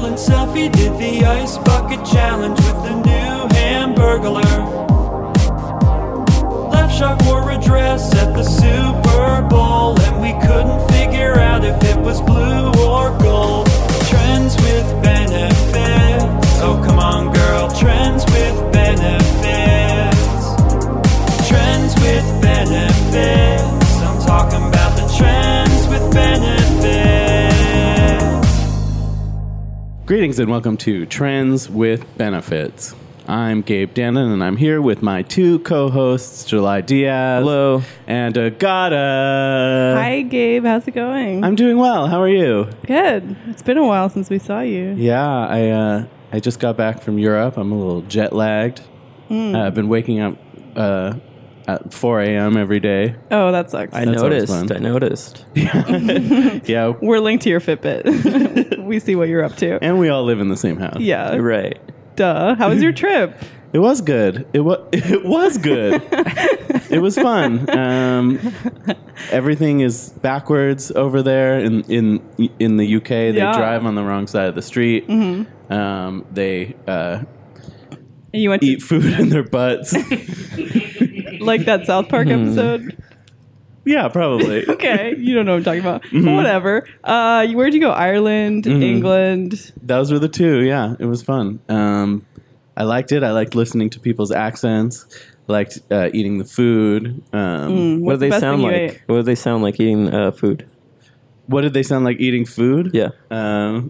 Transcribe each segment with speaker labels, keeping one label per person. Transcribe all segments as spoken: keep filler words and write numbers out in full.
Speaker 1: Island selfie, did the ice bucket challenge with the new Hamburglar. Left Shark wore a dress at the Super Bowl, and we couldn't figure out if it was blue or gold. Trends with benefits, oh come on girl, trends with benefits. Trends with benefits, I'm talking about the trends with benefits.
Speaker 2: Greetings and welcome to Trends with Benefits. I'm Gabe Dannon, and I'm here with my two co-hosts, July Diaz.
Speaker 3: Hello.
Speaker 2: And Agata.
Speaker 4: Hi, Gabe. How's it going?
Speaker 2: I'm doing well. How are you?
Speaker 4: good. It's been a while since we saw you.
Speaker 2: Yeah, I uh, I just got back from Europe. I'm a little jet lagged. Mm. Uh, I've been waking up uh, at four a.m. every day.
Speaker 4: Oh, that sucks.
Speaker 3: I
Speaker 2: That's
Speaker 3: noticed.
Speaker 2: always fun.
Speaker 3: I noticed.
Speaker 2: Yeah,
Speaker 4: We're linked to your Fitbit. We see what you're up to.
Speaker 2: and we all live in the same house.
Speaker 4: Yeah.
Speaker 3: Right.
Speaker 4: Duh. How was your trip?
Speaker 2: It was good. It was. It was good. It was fun. Um, everything is backwards over there in in in the U K. They
Speaker 4: Yeah.
Speaker 2: drive on the wrong side of the street.
Speaker 4: Mm-hmm.
Speaker 2: Um, they uh,
Speaker 4: You went to
Speaker 2: eat food in their butts.
Speaker 4: like that South Park episode?
Speaker 2: Yeah, probably.
Speaker 4: Okay. You don't know what I'm talking about.
Speaker 2: Mm-hmm.
Speaker 4: Whatever. Uh, where'd you go? Ireland, England.
Speaker 2: Those were the two. Yeah, it was fun. Um, I liked it. I liked listening to people's accents. Liked uh, eating the food. Um,
Speaker 3: What
Speaker 4: What's
Speaker 3: do
Speaker 4: the
Speaker 3: they
Speaker 4: best
Speaker 3: sound
Speaker 4: thing you
Speaker 3: like?
Speaker 4: ate?
Speaker 3: What do they sound like eating uh, food?
Speaker 2: What did they sound like eating food?
Speaker 3: Yeah.
Speaker 2: Um,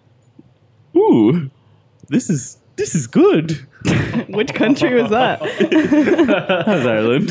Speaker 2: ooh, this is this is good.
Speaker 4: Which country was that?
Speaker 2: That was Ireland.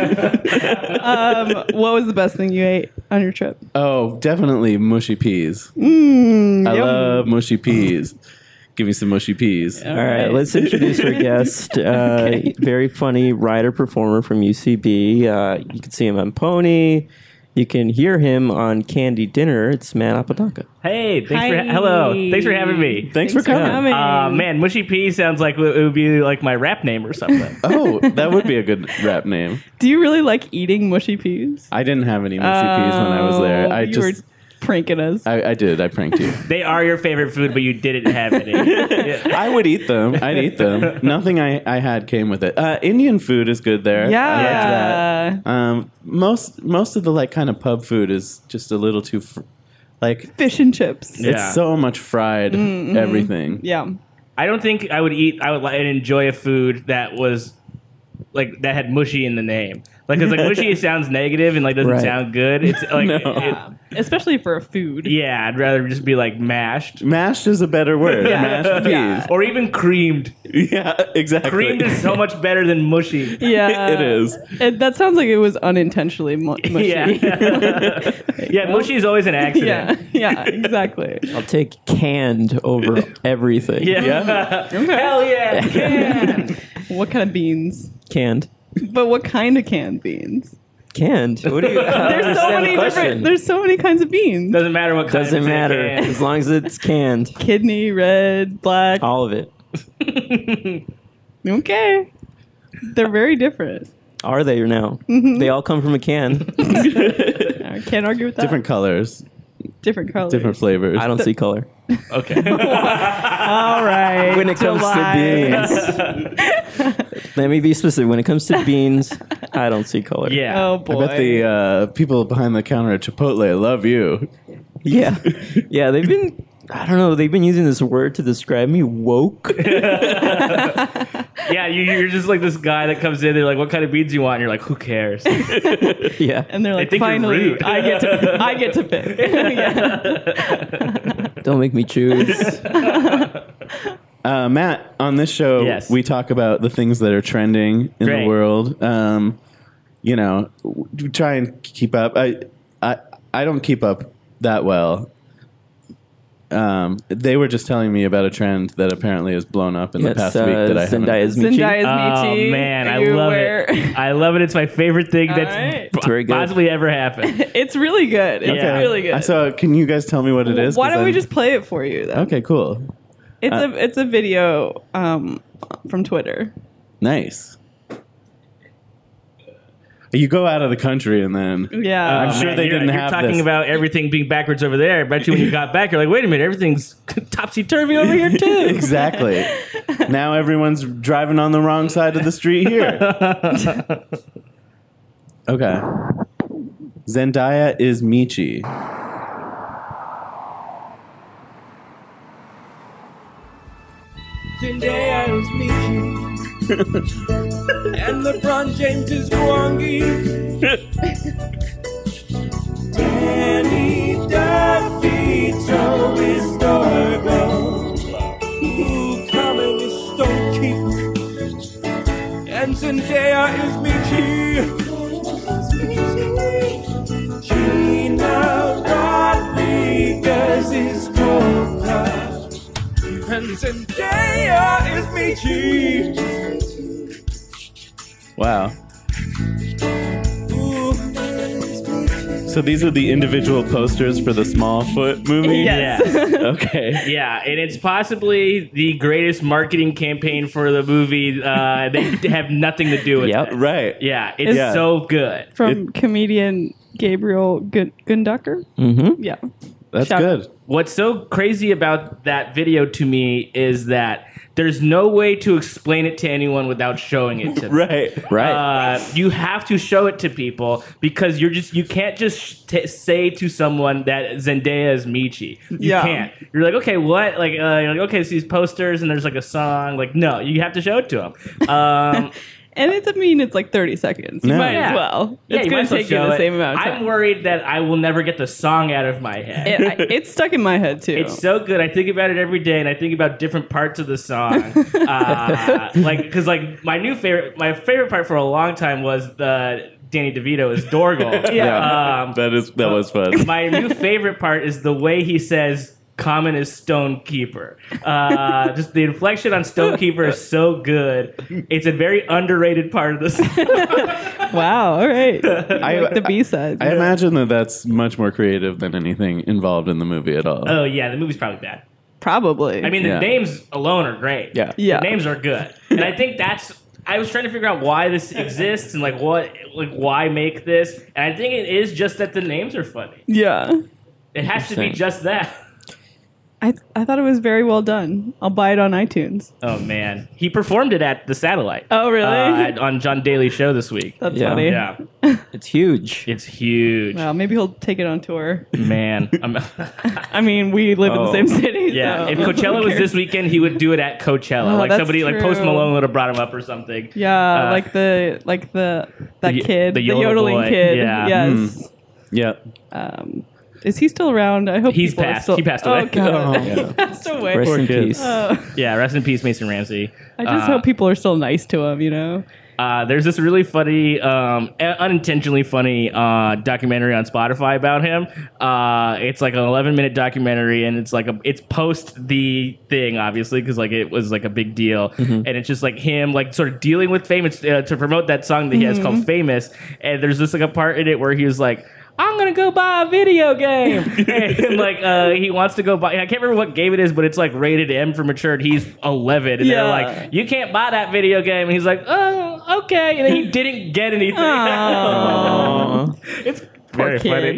Speaker 4: Um, what was the best thing you ate on your trip?
Speaker 2: Oh, definitely mushy peas.
Speaker 4: Mm,
Speaker 2: I
Speaker 4: yum.
Speaker 2: love mushy peas. Give me some mushy peas.
Speaker 4: All
Speaker 3: All right,
Speaker 4: right.
Speaker 3: let's introduce our guest. Uh, Very funny writer performer from U C B. Uh, you can see him on Pony. You can hear him on Candy Dinner. It's Matt Apodaca.
Speaker 5: Hey, thanks
Speaker 4: Hi.
Speaker 5: for ha- hello. Thanks for having me.
Speaker 2: Thanks, for coming.
Speaker 5: Uh, man, Mushy P sounds like it would be like my rap name or something.
Speaker 2: Oh, that would be a good rap name.
Speaker 4: Do you really like eating mushy peas?
Speaker 2: I didn't have any mushy peas when I was there.
Speaker 4: Oh,
Speaker 2: I
Speaker 4: you
Speaker 2: just,
Speaker 4: were pranking us.
Speaker 2: I, I did. I pranked you.
Speaker 5: They are your favorite food, but you didn't have any. Yeah.
Speaker 2: I would eat them. I'd eat them. Nothing I, I had came with it. Uh, Indian food is good there. I
Speaker 4: Yeah.
Speaker 2: liked that. Um, most most of the like kind of pub food is just a little too, fr- like
Speaker 4: Fish and chips.
Speaker 5: Yeah.
Speaker 2: it's so much fried everything.
Speaker 4: Yeah.
Speaker 5: I don't think I would eat. I would like enjoy a food that was like that had mushy in the name. Like, cause like mushy sounds negative and like doesn't
Speaker 3: Right.
Speaker 5: sound good. It's like,
Speaker 2: No.
Speaker 5: it-
Speaker 4: Yeah. Especially for a food.
Speaker 5: yeah, I'd rather just be like mashed
Speaker 2: Mashed is a better word.
Speaker 4: Yeah.
Speaker 2: Mashed peas.
Speaker 4: Yeah.
Speaker 5: or even creamed.
Speaker 2: Yeah, exactly.
Speaker 5: Creamed is so much better than mushy.
Speaker 4: Yeah.
Speaker 2: It is.
Speaker 4: It, that sounds like it was unintentionally mu- mushy.
Speaker 5: Yeah, yeah. Mushy is always an
Speaker 4: yeah.
Speaker 5: accident.
Speaker 4: Yeah, exactly.
Speaker 3: I'll take canned over everything.
Speaker 5: Yeah.
Speaker 2: Yeah.
Speaker 5: Hell yeah. Yeah.
Speaker 4: What kind of beans?
Speaker 3: Canned.
Speaker 4: But what kind of canned beans?
Speaker 3: Canned. What do you?
Speaker 4: There's so many different. There's so many kinds of beans.
Speaker 5: Doesn't matter what kind.
Speaker 3: Doesn't
Speaker 5: it's in a
Speaker 3: matter
Speaker 5: can.
Speaker 3: as long as it's canned.
Speaker 4: Kidney, red, black.
Speaker 3: All of it.
Speaker 4: Okay. They're very different.
Speaker 3: Are they or no?
Speaker 4: Mm-hmm.
Speaker 3: They all come from a can.
Speaker 4: I can't argue with that.
Speaker 2: Different colors,
Speaker 4: different colors.
Speaker 2: different flavors.
Speaker 3: I don't see color.
Speaker 5: Okay.
Speaker 4: All right.
Speaker 3: When it comes
Speaker 4: July.
Speaker 3: to beans. Let me be specific. When it comes to beans, I don't see color.
Speaker 5: Yeah.
Speaker 4: Oh
Speaker 2: I
Speaker 4: boy.
Speaker 2: bet the uh, people behind the counter at Chipotle love you.
Speaker 3: Yeah. Yeah, they've been, I don't know, they've been using this word to describe me, woke.
Speaker 5: Yeah, you, you're just like this guy that comes in. They're like, "What kind of beans you want?" And you're like, "Who cares?"
Speaker 3: Yeah.
Speaker 4: and they're like,
Speaker 5: think you're
Speaker 4: finally,
Speaker 5: rude.
Speaker 4: I get to, I get to pick. Yeah.
Speaker 3: Don't make me choose.
Speaker 2: Uh, Matt, on this show,
Speaker 5: Yes.
Speaker 2: we talk about the things that are trending in
Speaker 5: Great.
Speaker 2: the world. Um, you know, we try and keep up. I, I, I don't keep up that well. Um, they were just telling me about a trend that apparently has blown up in the
Speaker 3: Yes,
Speaker 2: past
Speaker 3: uh,
Speaker 2: week that I haven't.
Speaker 3: Zendaya's Michi.
Speaker 4: Zendaya's
Speaker 5: Oh
Speaker 4: Michi.
Speaker 5: man, I
Speaker 4: You
Speaker 5: love
Speaker 4: wear-
Speaker 5: it. I love it. It's my favorite thing
Speaker 4: All
Speaker 5: that's
Speaker 4: right.
Speaker 5: p-
Speaker 3: It's very good.
Speaker 5: possibly ever happened.
Speaker 4: It's really good. It's
Speaker 5: Okay.
Speaker 4: really good.
Speaker 2: I saw. Can you guys tell me what it is?
Speaker 4: Why
Speaker 2: 'Cause
Speaker 4: don't we
Speaker 2: I'm-
Speaker 4: just play it for you? Then?
Speaker 2: Okay, cool.
Speaker 4: It's
Speaker 2: Uh,
Speaker 4: a it's a video um, from Twitter.
Speaker 2: Nice. You go out of the country and then
Speaker 4: Yeah.
Speaker 2: I'm sure they
Speaker 5: you're,
Speaker 2: didn't
Speaker 5: you're
Speaker 2: have
Speaker 5: talking
Speaker 2: this.
Speaker 5: about everything being backwards over there. I bet you when you got back, you're like, wait a minute, everything's topsy-turvy over here, too.
Speaker 2: Exactly. Now everyone's driving on the wrong side of the street here. Okay. Zendaya is Michi.
Speaker 6: Zendaya is Michi. And LeBron James is Gwangi. Danny DeVito is Dorgo. Ooh, Common is Stonekeeper. And Zendaya is Michi. Gina Rodriguez is Coca. And Zendaya is Michi.
Speaker 2: Wow.
Speaker 6: Ooh.
Speaker 2: So these are the individual posters for the Smallfoot movie?
Speaker 5: Yeah.
Speaker 2: Okay.
Speaker 5: Yeah, and it's possibly the greatest marketing campaign for the movie. Uh, they have nothing to do with
Speaker 3: Yep.
Speaker 5: it.
Speaker 2: Right.
Speaker 5: Yeah, it's
Speaker 2: Yeah.
Speaker 5: so good.
Speaker 4: From comedian Gabriel Gun- Gunducker.
Speaker 3: Mm-hmm.
Speaker 4: Yeah.
Speaker 2: That's
Speaker 4: Shout-
Speaker 2: good.
Speaker 5: What's so crazy about that video to me is that there's no way to explain it to anyone without showing it to them.
Speaker 2: Right.
Speaker 3: Right.
Speaker 5: Uh, you have to show it to people because you're just you can't just t- say to someone that Zendaya is Michi. You
Speaker 4: Yeah.
Speaker 5: can't. You're like, okay, what? Like, uh, you're like, okay, it's these posters and there's like a song. Like, no, you have to show it to them. Um,
Speaker 4: And it's, I mean, it's like thirty seconds. You
Speaker 2: No.
Speaker 4: might
Speaker 5: Yeah.
Speaker 4: as well.
Speaker 5: yeah,
Speaker 4: It's
Speaker 5: you
Speaker 4: going
Speaker 5: might
Speaker 4: to
Speaker 5: as well
Speaker 4: take you
Speaker 5: show
Speaker 4: the
Speaker 5: it.
Speaker 4: same amount of time.
Speaker 5: I'm worried that I will never get the song out of my head.
Speaker 4: It, I, it's stuck in my head, too.
Speaker 5: It's so good. I think about it every day, and I think about different parts of the song. uh, like, because like my new favorite, my favorite part for a long time was the Danny DeVito is Dorgal.
Speaker 2: Yeah.
Speaker 5: Um,
Speaker 2: that is that was fun.
Speaker 5: my new favorite part is the way he says Common is Stonekeeper. Uh, just the inflection on Stonekeeper is so good. It's a very underrated part of the song.
Speaker 4: Wow, all right.
Speaker 2: I-
Speaker 4: like the B-sides.
Speaker 2: I imagine that that's much more creative than anything involved in the movie at all.
Speaker 5: Oh yeah, the movie's probably bad.
Speaker 4: Probably.
Speaker 5: I mean, the
Speaker 2: Yeah.
Speaker 5: names alone are great.
Speaker 2: Yeah.
Speaker 4: Yeah.
Speaker 5: The names are good. And I think that's I was trying to figure out why this exists and like what like why make this. And I think it is just that the names are funny.
Speaker 4: yeah.
Speaker 5: It has to be
Speaker 3: Interesting.
Speaker 5: just that.
Speaker 4: I I thought it was very well done. I'll buy it on iTunes.
Speaker 5: Oh man. He performed it at the Satellite.
Speaker 4: Oh, really?
Speaker 5: Uh, at- on John Daly's show this week.
Speaker 4: That's
Speaker 3: Yeah.
Speaker 4: funny.
Speaker 5: Yeah.
Speaker 3: It's huge.
Speaker 5: It's huge.
Speaker 4: Well, maybe he'll take it on tour.
Speaker 5: Man. I'm-
Speaker 4: I mean, we live in
Speaker 2: Oh.
Speaker 4: the same city.
Speaker 5: yeah.
Speaker 4: so
Speaker 5: If Coachella
Speaker 4: who
Speaker 5: was
Speaker 4: cares?
Speaker 5: this weekend, he would do it at Coachella.
Speaker 4: Oh,
Speaker 5: like
Speaker 4: that's
Speaker 5: somebody like Post
Speaker 4: true.
Speaker 5: Malone would have brought him up or something.
Speaker 4: Yeah,
Speaker 5: Uh,
Speaker 4: like the like the that
Speaker 5: the-
Speaker 4: kid,
Speaker 5: the
Speaker 4: the,
Speaker 5: yodel
Speaker 4: yodeling
Speaker 5: boy.
Speaker 4: kid.
Speaker 5: Yeah.
Speaker 4: Yes.
Speaker 2: Yeah.
Speaker 4: Um, is he still around? I hope
Speaker 5: He's
Speaker 4: people are
Speaker 5: passed.
Speaker 4: Still...
Speaker 5: He passed away.
Speaker 4: Oh god,
Speaker 2: Yeah.
Speaker 4: he passed away.
Speaker 3: Rest
Speaker 2: Poor
Speaker 3: in
Speaker 2: kid.
Speaker 3: peace.
Speaker 4: Oh,
Speaker 5: Yeah, rest in peace, Mason Ramsey.
Speaker 4: I just
Speaker 5: Uh,
Speaker 4: hope people are still nice to him. You know.
Speaker 5: Uh, there's this really funny, um, unintentionally funny uh, documentary on Spotify about him. Uh, it's like an eleven minute documentary, and it's like a it's post the thing, obviously, because like it was like a big deal, and it's just like him like sort of dealing with fame it's, uh, to promote that song that he has called "Famous." And there's just like a part in it where he was like, I'm gonna go buy a video game, and like uh, he wants to go buy. I can't remember what game it is, but it's like rated M for mature. And he's eleven, and
Speaker 4: Yeah.
Speaker 5: they're like, "You can't buy that video game." And he's like, "Oh, okay." And then he didn't get anything.
Speaker 3: Aw.
Speaker 5: It's very
Speaker 4: kid.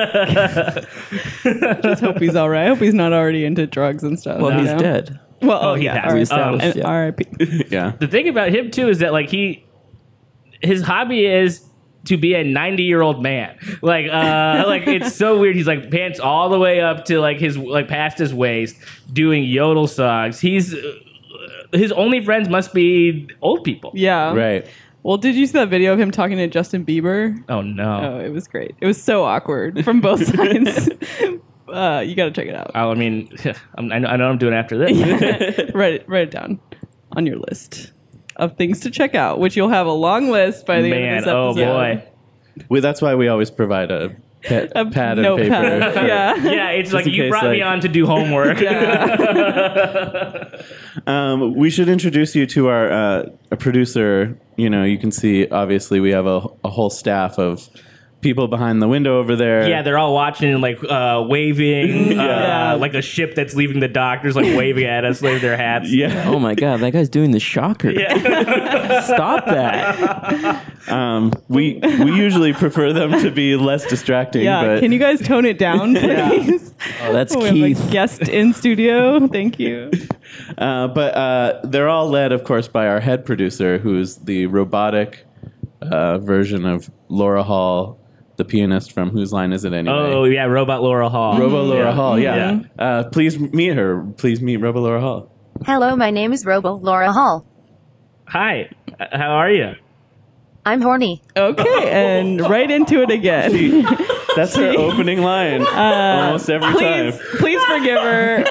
Speaker 5: funny.
Speaker 4: Just hope he's all right. I hope he's not already into drugs and stuff.
Speaker 3: Well,
Speaker 4: you
Speaker 3: he's
Speaker 4: know?
Speaker 3: dead.
Speaker 4: Well, oh,
Speaker 5: he
Speaker 4: yeah,
Speaker 5: passed.
Speaker 4: all right.
Speaker 3: Established,
Speaker 4: And
Speaker 3: yeah.
Speaker 4: R I P
Speaker 2: Yeah.
Speaker 5: The thing about him too is that like he, his hobby is to be a ninety year old man. Like, uh, like it's so weird. He's like pants all the way up to like his like past his waist, doing yodel songs. He's uh, his only friends must be old people.
Speaker 4: Yeah.
Speaker 2: Right.
Speaker 4: Well, did you see that video of him talking to Justin Bieber?
Speaker 5: Oh no.
Speaker 4: Oh, it was great. It was so awkward from both sides. uh, you got to check it out.
Speaker 5: Oh, I mean, I'm, I know I know what I'm doing after this.
Speaker 4: write it. Write it down on your list of things to check out, which you'll have a long list by the
Speaker 5: Man,
Speaker 4: end of this
Speaker 5: oh
Speaker 4: episode.
Speaker 5: boy.
Speaker 2: We, that's why we always provide a, pe-
Speaker 4: A
Speaker 2: pad and
Speaker 4: notepad.
Speaker 2: paper.
Speaker 4: Yeah.
Speaker 5: Yeah, it's like
Speaker 2: in
Speaker 5: you
Speaker 2: case,
Speaker 5: brought me
Speaker 2: like-
Speaker 5: on to do homework.
Speaker 2: Um, we should introduce you to our uh, a producer. You know, you can see obviously we have a, a whole staff of people behind the window over there.
Speaker 5: Yeah, they're all watching and like uh, waving,
Speaker 4: Yeah.
Speaker 5: uh, like a ship that's leaving the dock. There's like waving at us, waving their hats.
Speaker 2: Yeah.
Speaker 3: Oh my god, that guy's doing the shocker.
Speaker 5: Yeah.
Speaker 3: Stop that.
Speaker 2: Um, we we usually prefer them to be less distracting.
Speaker 4: Yeah,
Speaker 2: but
Speaker 4: can you guys tone it down, please?
Speaker 3: Oh, that's
Speaker 4: We have
Speaker 3: Keith.
Speaker 4: a guest in studio. Thank you.
Speaker 2: Uh, but uh, they're all led, of course, by our head producer, who's the robotic uh, version of Laura Hall, the pianist from Whose Line Is It Anyway?
Speaker 5: Oh yeah, Robot Laura Hall.
Speaker 2: Robo Laura
Speaker 5: Yeah.
Speaker 2: Hall, yeah.
Speaker 5: Yeah.
Speaker 2: Uh, please meet her. Please meet Robo Laura Hall.
Speaker 7: Hello, my name is Robo Laura Hall.
Speaker 5: Hi, uh, how are you?
Speaker 7: I'm horny.
Speaker 4: Okay, and right into it again.
Speaker 2: That's her opening line almost every
Speaker 4: Please,
Speaker 2: time.
Speaker 4: please forgive her.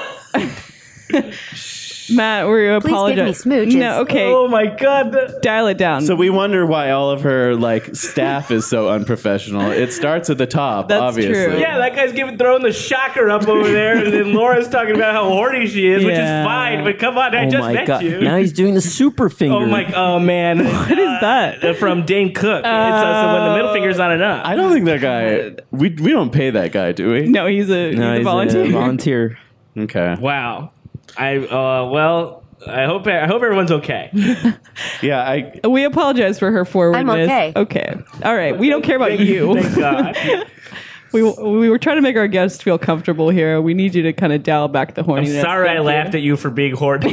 Speaker 4: Matt, we apologize.
Speaker 7: me smooches.
Speaker 4: No, okay,
Speaker 5: Oh my god. the-
Speaker 4: dial it down.
Speaker 2: So we wonder why all of her like staff is so unprofessional. It starts at the top,
Speaker 4: That's
Speaker 2: obviously.
Speaker 4: true.
Speaker 5: Yeah, that guy's giving throwing the shocker up over there, and then Laura's talking about how horny she is, which
Speaker 4: Yeah.
Speaker 5: is fine. But come on, I
Speaker 3: Oh
Speaker 5: just
Speaker 3: my
Speaker 5: met
Speaker 3: god.
Speaker 5: you.
Speaker 3: Now he's doing the super finger.
Speaker 5: Oh my, oh man,
Speaker 4: what is that?
Speaker 5: Uh, from Dane Cook. it's uh, so when the middle finger's not enough.
Speaker 2: I don't think that guy. We we don't pay that guy, do we?
Speaker 4: No, he's a,
Speaker 3: No,
Speaker 4: he's a
Speaker 3: he's
Speaker 4: volunteer.
Speaker 3: a volunteer.
Speaker 2: Okay.
Speaker 5: Wow. I uh well. I hope I hope everyone's okay.
Speaker 2: Yeah, I.
Speaker 4: We apologize for her forwardness.
Speaker 7: okay.
Speaker 4: Okay. All right. We don't care about you.
Speaker 5: Thank God.
Speaker 4: We we were trying to make our guests feel comfortable here. We need you to kind of dial back the
Speaker 5: I'm
Speaker 4: horniness.
Speaker 5: sorry I laughed at you for being horny.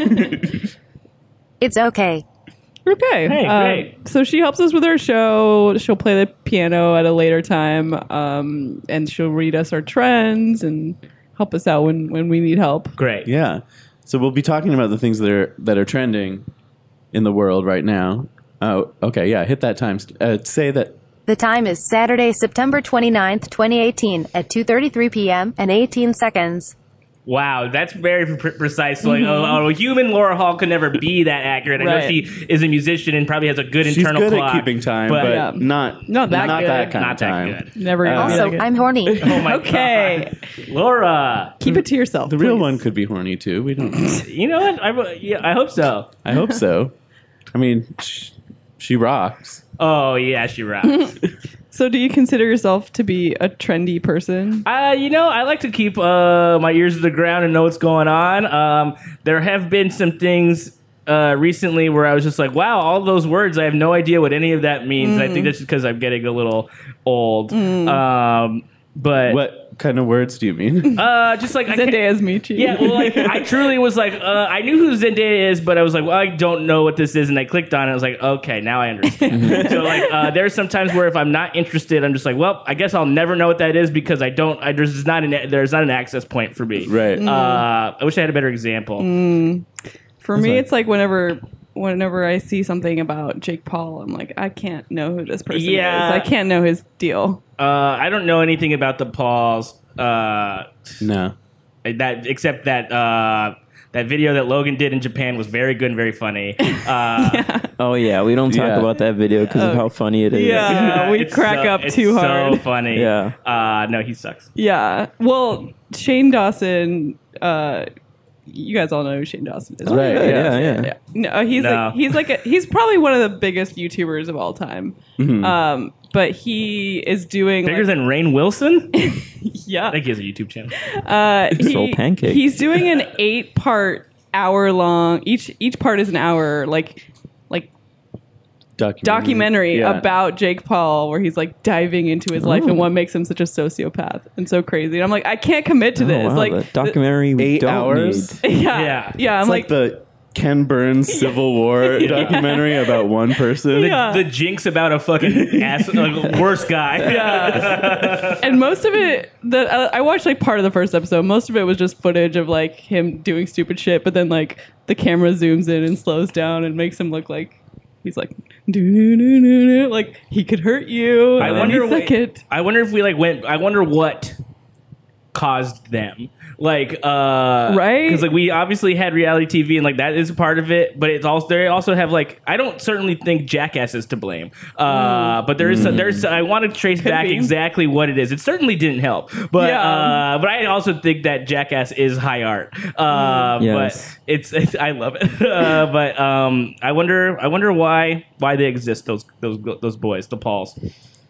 Speaker 7: It's okay.
Speaker 4: Okay.
Speaker 5: Hey,
Speaker 4: um,
Speaker 5: great.
Speaker 4: So she helps us with our show. She'll play the piano at a later time, um, and she'll read us our trends and help us out when, when we need help.
Speaker 5: Great.
Speaker 2: Yeah. So we'll be talking about the things that are that are trending in the world right now. Oh, okay. Yeah. Hit that time. st- Uh, say that.
Speaker 7: The time is Saturday, September twenty-ninth, twenty eighteen at two thirty-three p.m. and eighteen seconds.
Speaker 5: Wow, that's very pre- precise. Like, a, a human Laura Hall could never be that accurate. I know
Speaker 4: Right.
Speaker 5: she is a musician and probably has a good
Speaker 2: She's
Speaker 5: internal
Speaker 2: good
Speaker 5: clock.
Speaker 2: at keeping time, but,
Speaker 4: Yeah.
Speaker 2: not
Speaker 4: Not that
Speaker 2: not
Speaker 4: good.
Speaker 2: that kind
Speaker 5: Not
Speaker 2: of
Speaker 5: that
Speaker 2: time.
Speaker 5: good.
Speaker 4: Never gonna be
Speaker 7: Also,
Speaker 4: that good.
Speaker 7: I'm horny.
Speaker 5: Oh my
Speaker 4: Okay.
Speaker 5: god, Laura.
Speaker 4: Keep it to yourself.
Speaker 2: The real
Speaker 4: please.
Speaker 2: one could be horny too. We don't.
Speaker 5: You know what? I yeah, I hope so.
Speaker 2: I hope so. I mean, sh- she rocks.
Speaker 5: Oh yeah, she rocks.
Speaker 4: So, do you consider yourself to be a trendy person?
Speaker 5: Uh, you know, I like to keep uh, my ears to the ground and know what's going on. Um, there have been some things uh, recently where I was just like, wow, all those words, I have no idea what any of that means. I think that's just because I'm getting a little old. Um, but
Speaker 2: What kind of words do you mean?
Speaker 5: uh, just like I can't-
Speaker 4: Zendaya's Michi.
Speaker 5: Yeah, well, like I truly was like, uh, I knew who Zendaya is, but I was like, well, I don't know what this is, and I clicked on it. I was like, okay, now I understand. So like, uh, there's some times where if I'm not interested, I'm just like, well, I guess I'll never know what that is because I don't. I, there's not an there's not an access point for me.
Speaker 2: Right.
Speaker 5: Uh, I wish I had a better example.
Speaker 4: For me,
Speaker 2: like-
Speaker 4: it's like whenever whenever I see something about Jake Paul, I'm like, I can't know who this person
Speaker 5: Yeah.
Speaker 4: is. I can't know his deal.
Speaker 5: Uh, I don't know anything about the Pauls. Uh,
Speaker 2: No.
Speaker 5: that except that. Uh, that video that Logan did in Japan was very good and very funny. Uh,
Speaker 3: Oh yeah, we don't talk
Speaker 2: Yeah.
Speaker 3: about that video because of how funny it is.
Speaker 4: Yeah. we
Speaker 5: it's
Speaker 4: crack
Speaker 5: so-
Speaker 4: up
Speaker 5: it's
Speaker 4: too
Speaker 5: So
Speaker 4: hard.
Speaker 5: funny.
Speaker 3: Yeah.
Speaker 5: Uh, no, he sucks.
Speaker 4: Yeah. Well, Shane Dawson, uh, you guys all know who Shane Dawson is.
Speaker 2: Right.
Speaker 3: Yeah,
Speaker 2: Yeah.
Speaker 3: yeah, yeah.
Speaker 4: Yeah. No, he's
Speaker 5: No.
Speaker 4: like he's like a, he's probably one of the biggest YouTubers of all time. Um, but he is doing
Speaker 5: Bigger
Speaker 4: like,
Speaker 5: than Rainn Wilson? I
Speaker 4: yeah.
Speaker 5: think he has a YouTube channel.
Speaker 4: Uh, he-
Speaker 3: Soul Pancake.
Speaker 4: He's doing an eight part hour long. Each each part is an hour. Like like
Speaker 2: Documentary.
Speaker 4: documentary
Speaker 2: Yeah.
Speaker 4: about Jake Paul where he's like diving into his life and what makes him such a sociopath and so crazy. And I'm like, I can't commit to
Speaker 3: Oh,
Speaker 4: this.
Speaker 3: wow,
Speaker 4: like
Speaker 3: the documentary we
Speaker 2: Eight
Speaker 3: don't
Speaker 2: hours?
Speaker 3: need.
Speaker 4: yeah,
Speaker 5: Yeah.
Speaker 4: yeah. I'm
Speaker 2: It's like,
Speaker 4: like,
Speaker 2: the Ken Burns Civil War documentary about one person.
Speaker 5: The,
Speaker 4: Yeah.
Speaker 5: the jinx about a fucking ass, like, worse guy.
Speaker 4: yeah. And most of it, the I I watched like part of the first episode. Most of it was just footage of like him doing stupid shit, but then like the camera zooms in and slows down and makes him look like he's like do do do do do like he could hurt you.
Speaker 5: I
Speaker 4: and
Speaker 5: wonder.
Speaker 4: then he suck it.
Speaker 5: I wonder if we like went. I wonder what caused them. Like, uh,
Speaker 4: Right?
Speaker 5: Because like we obviously had reality T V, and like that is a part of it. But it's also they also have like I don't certainly think Jackass is to blame. Uh, but there is there's I want to trace back
Speaker 4: be.
Speaker 5: exactly what it is. It certainly didn't help. But
Speaker 4: Yeah.
Speaker 5: uh, but I also think that Jackass is high art. Uh,
Speaker 3: Yes.
Speaker 5: But it's, it's I love it. uh, but um, I wonder I wonder why why they exist those those those boys the Pauls.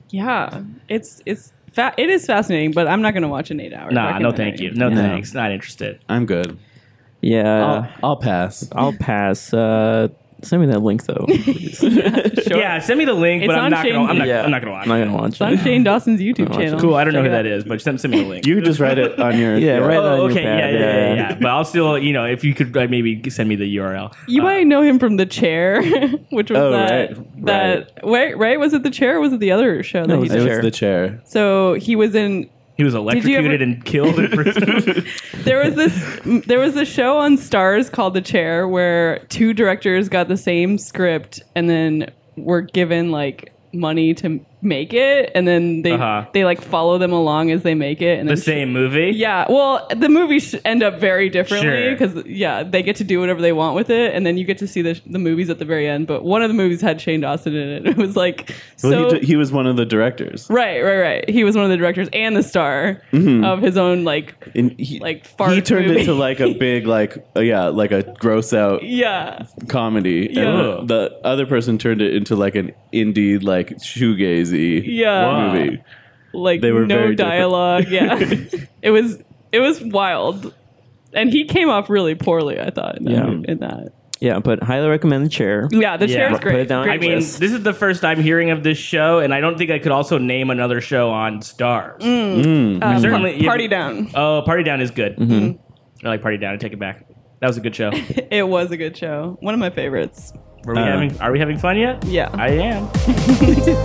Speaker 4: Yeah, it's it's fa- it is fascinating, but I'm not going to watch an eight hour.
Speaker 5: Nah, no, thank you. No,
Speaker 3: Yeah.
Speaker 5: thanks. Not interested.
Speaker 2: I'm good.
Speaker 3: Yeah,
Speaker 2: I'll, I'll pass.
Speaker 3: I'll pass. Uh, send me that link though. please.
Speaker 4: Sure.
Speaker 5: Yeah, send me the link,
Speaker 4: It's
Speaker 5: but I'm
Speaker 4: on
Speaker 5: not
Speaker 4: Shane-
Speaker 5: gonna. I'm not.
Speaker 3: Yeah.
Speaker 5: I'm not gonna watch.
Speaker 3: I'm not
Speaker 5: it.
Speaker 3: gonna watch
Speaker 4: It's on
Speaker 3: it.
Speaker 4: Shane Dawson's YouTube
Speaker 3: watch it.
Speaker 4: channel.
Speaker 5: Cool. I don't know
Speaker 4: Check
Speaker 5: who
Speaker 4: it
Speaker 5: that
Speaker 4: out.
Speaker 5: is, but send, send me the link.
Speaker 2: You just write it on your.
Speaker 3: Yeah, right.
Speaker 5: Oh,
Speaker 3: on your
Speaker 5: okay. Yeah,
Speaker 3: pad,
Speaker 5: yeah, yeah, yeah. But I'll still, you know, if you could like, maybe send me the U R L.
Speaker 4: You
Speaker 5: Uh,
Speaker 4: might know him from The Chair, which was
Speaker 2: Oh,
Speaker 4: that
Speaker 2: right,
Speaker 4: that wait, right? Was it The Chair? Or was it the other show that
Speaker 3: No,
Speaker 4: he
Speaker 3: it was
Speaker 2: It
Speaker 4: did?
Speaker 2: was
Speaker 3: Chair.
Speaker 2: the chair.
Speaker 4: So he was in.
Speaker 5: He was
Speaker 4: you
Speaker 5: electrocuted
Speaker 4: ever-
Speaker 5: and killed in prison.
Speaker 4: There was this. There was a show on Stars called The Chair where two directors got the same script and then were given like money to make it, and then they
Speaker 5: Uh-huh.
Speaker 4: they like follow them along as they make it. And
Speaker 5: the
Speaker 4: then
Speaker 5: same movie.
Speaker 4: Yeah, well, the movies sh- end up very differently
Speaker 5: Sure.
Speaker 4: because yeah, they get to do whatever they want with it, and then you get to see the, the movies at the very end. But one of the movies had Shane Dawson in it. It was like
Speaker 2: Well,
Speaker 4: so.
Speaker 2: he, d- he was one of the directors.
Speaker 4: right, right, right. He was one of the directors and the star of his own like
Speaker 2: And he,
Speaker 4: like fart
Speaker 2: he turned
Speaker 4: movie.
Speaker 2: into like a big like uh, yeah like a gross out
Speaker 4: yeah.
Speaker 2: comedy,
Speaker 4: Yeah.
Speaker 2: and the, the other person turned it into like an indie like shoegazy
Speaker 4: Yeah.
Speaker 5: Wow.
Speaker 2: movie.
Speaker 4: Like
Speaker 2: They were
Speaker 4: no
Speaker 2: very different.
Speaker 4: dialogue. Yeah, it was it was wild, and he came off really poorly. I thought. In that,
Speaker 3: Yeah.
Speaker 4: in that.
Speaker 3: Yeah, but highly recommend the chair.
Speaker 4: Yeah, the
Speaker 5: Yeah.
Speaker 4: chair's
Speaker 5: Put
Speaker 4: great.
Speaker 3: it down.
Speaker 4: Great
Speaker 5: I mean,
Speaker 4: list.
Speaker 5: this is the first I'm hearing of this show, and I don't think I could also name another show on Stars.
Speaker 2: Mm.
Speaker 4: Um,
Speaker 5: certainly- yeah.
Speaker 4: Party Down.
Speaker 5: Oh, Party Down is good.
Speaker 3: Mm-hmm.
Speaker 5: I like Party Down. I take it back. That was a good show.
Speaker 4: It was a good show. One of my favorites.
Speaker 5: Were we
Speaker 2: Uh,
Speaker 5: having? Are we having fun yet?
Speaker 4: Yeah.
Speaker 5: I am.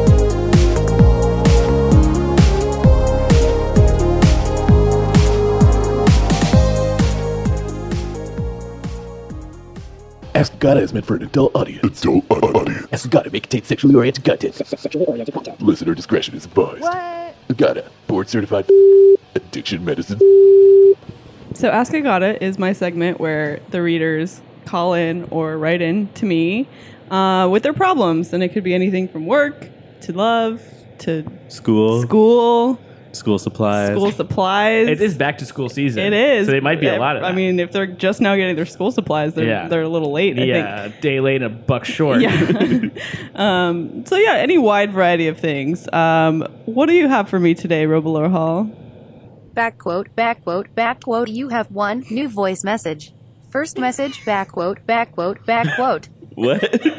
Speaker 8: Ask Gotta is meant for an adult audience. Adult audience. Ask Gotta may contain sexually oriented content. Sexually oriented content. Listener discretion is advised. What? Gotta. Board certified addiction medicine.
Speaker 4: So Ask Agata is my segment where the readers call in or write in to me uh, with their problems. And it could be anything from work to love to
Speaker 2: School,
Speaker 4: school,
Speaker 2: school supplies.
Speaker 4: school supplies.
Speaker 5: It is back to school season.
Speaker 4: It is.
Speaker 5: So it might be a lot of that.
Speaker 4: I mean, if they're just now getting their school supplies, they're,
Speaker 5: Yeah.
Speaker 4: they're a little late, I
Speaker 5: yeah, a day late and a buck short.
Speaker 4: think. Yeah. um, so, yeah, any wide variety of things. Um, what do you have for me today, Robolor Hall?
Speaker 7: Back quote, back quote, back quote. You have one new voice message. First message, back quote, back quote, back quote.
Speaker 2: What?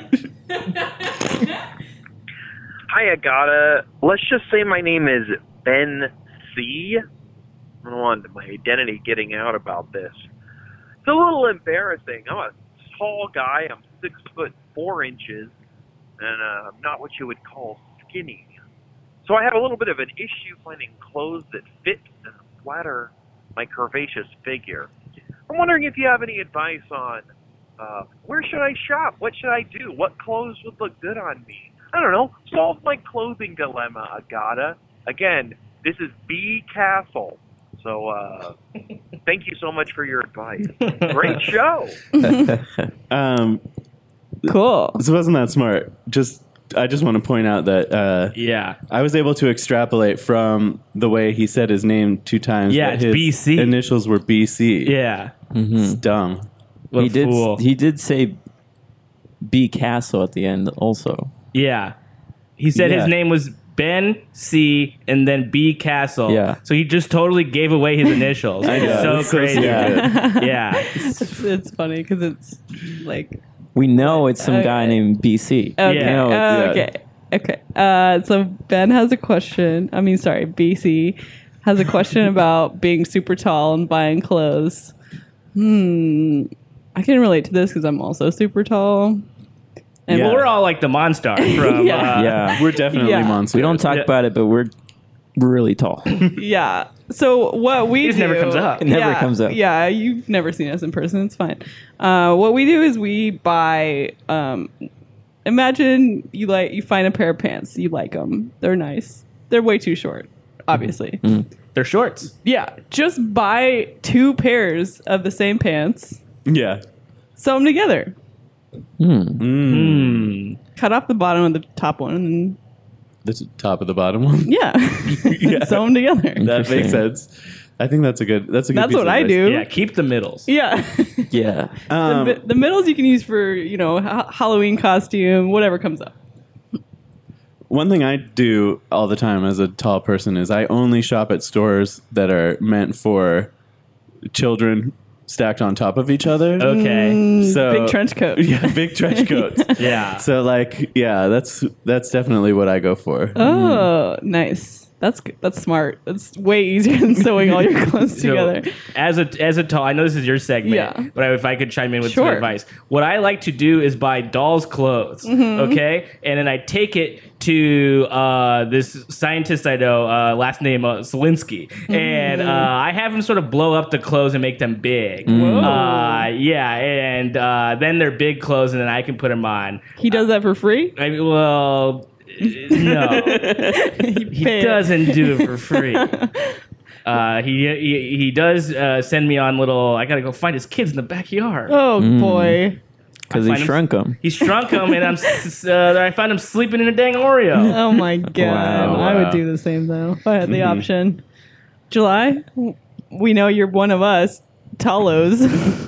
Speaker 9: Hi, Agata. Let's just say my name is Ben C. I don't want my identity getting out about this. It's a little embarrassing. I'm a tall guy. I'm six foot four inches, and uh, I'm not what you would call skinny. So I have a little bit of an issue finding clothes that fit and flatter my curvaceous figure. I'm wondering if you have any advice on uh, where should I shop? What should I do? What clothes would look good on me? I don't know. Solve my clothing dilemma, Agata. Again, this is B Castle. So, uh, thank you so much for your advice. Great show.
Speaker 2: um,
Speaker 4: Cool.
Speaker 2: this wasn't that smart. Just I just want to point out that uh,
Speaker 5: Yeah.
Speaker 2: I was able to extrapolate from the way he said his name two times.
Speaker 5: Yeah,
Speaker 2: that
Speaker 5: it's
Speaker 2: his
Speaker 5: B C.
Speaker 2: Initials were B C.
Speaker 5: Yeah.
Speaker 2: It's dumb.
Speaker 5: What
Speaker 3: he
Speaker 5: a
Speaker 3: did.
Speaker 5: fool.
Speaker 3: He did say B Castle at the end also.
Speaker 5: Yeah. He said
Speaker 2: Yeah.
Speaker 5: his name was Ben C and then B Castle.
Speaker 3: Yeah.
Speaker 5: So he just totally gave away his initials.
Speaker 2: I know,
Speaker 5: It's so
Speaker 2: it's so
Speaker 5: crazy.
Speaker 2: stupid.
Speaker 5: yeah.
Speaker 4: it's, it's funny because it's like
Speaker 3: We know it's some
Speaker 4: Uh,
Speaker 3: guy named B C.
Speaker 4: okay,
Speaker 5: Yeah.
Speaker 3: No,
Speaker 4: uh,
Speaker 2: it's-
Speaker 4: okay, okay. Uh, so Ben has a question. I mean, sorry, B C has a question about being super tall and buying clothes. Hmm, I can relate to this because I'm also super tall. And
Speaker 2: Yeah.
Speaker 5: Well, we're all like the Monstar from
Speaker 4: Yeah.
Speaker 5: uh,
Speaker 3: Yeah,
Speaker 2: We're definitely
Speaker 4: Yeah.
Speaker 2: monsters.
Speaker 3: we don't talk
Speaker 5: Yeah.
Speaker 3: about it, but we're really tall.
Speaker 4: yeah. So what we
Speaker 5: It just
Speaker 4: do,
Speaker 5: never comes up.
Speaker 3: It never
Speaker 4: yeah,
Speaker 3: comes up.
Speaker 4: Yeah, you've never seen us in person. It's fine. Uh, what we do is we buy. Um, imagine you like you find a pair of pants. You like them. They're nice. They're way too short, obviously.
Speaker 5: They're shorts.
Speaker 4: Yeah, just buy two pairs of the same pants.
Speaker 2: Yeah.
Speaker 4: Sew them together.
Speaker 5: Hmm.
Speaker 4: Cut off the bottom of the top one, and then,
Speaker 2: The t- top of the bottom one.
Speaker 4: yeah, sew them together.
Speaker 2: That
Speaker 3: Interesting.
Speaker 2: makes sense. I think that's a good. That's a good.
Speaker 4: That's
Speaker 2: piece
Speaker 4: what
Speaker 2: of
Speaker 4: I
Speaker 2: advice.
Speaker 4: do.
Speaker 5: Yeah, keep the middles.
Speaker 4: Yeah.
Speaker 3: Yeah,
Speaker 4: the,
Speaker 2: Um,
Speaker 4: mi- the middles you can use for, you know, ha- Halloween costume, whatever comes up.
Speaker 2: one thing I do all the time as a tall person is I only shop at stores that are meant for children stacked on top of each other.
Speaker 5: Okay.
Speaker 2: So
Speaker 4: Big trench coat.
Speaker 2: Yeah, big trench coats.
Speaker 5: Yeah.
Speaker 2: So like, yeah, that's that's definitely what I go for.
Speaker 4: Oh, nice. That's good. That's smart. That's way easier than sewing all your clothes
Speaker 5: So,
Speaker 4: together.
Speaker 5: as a as a tall, I know this is your segment,
Speaker 4: Yeah.
Speaker 5: but I, if I could chime in with some
Speaker 4: Sure.
Speaker 5: advice, what I like to do is buy dolls' clothes,
Speaker 4: Mm-hmm.
Speaker 5: okay, and then I take it to uh, this scientist I know, uh, last name uh, Zelinsky, and uh, I have him sort of blow up the clothes and make them big. Uh, yeah, and uh, then they're big clothes, and then I can put them on.
Speaker 4: He does that for free?
Speaker 5: I mean, well, no, he
Speaker 4: Pay it.
Speaker 5: doesn't do it for free. Uh, he, he he does uh, send me on little. I gotta go find his kids in the backyard.
Speaker 4: Oh, boy.
Speaker 3: Because
Speaker 5: I
Speaker 3: he
Speaker 5: find him-
Speaker 3: shrunk them.
Speaker 5: He shrunk him, and I'm s- uh, I found him sleeping in a dang Oreo.
Speaker 4: Oh, my God.
Speaker 3: Wow.
Speaker 4: I
Speaker 2: Wow.
Speaker 4: would do the same, though, if I had the
Speaker 5: Mm-hmm.
Speaker 4: option. July, we know you're one of us. Talos.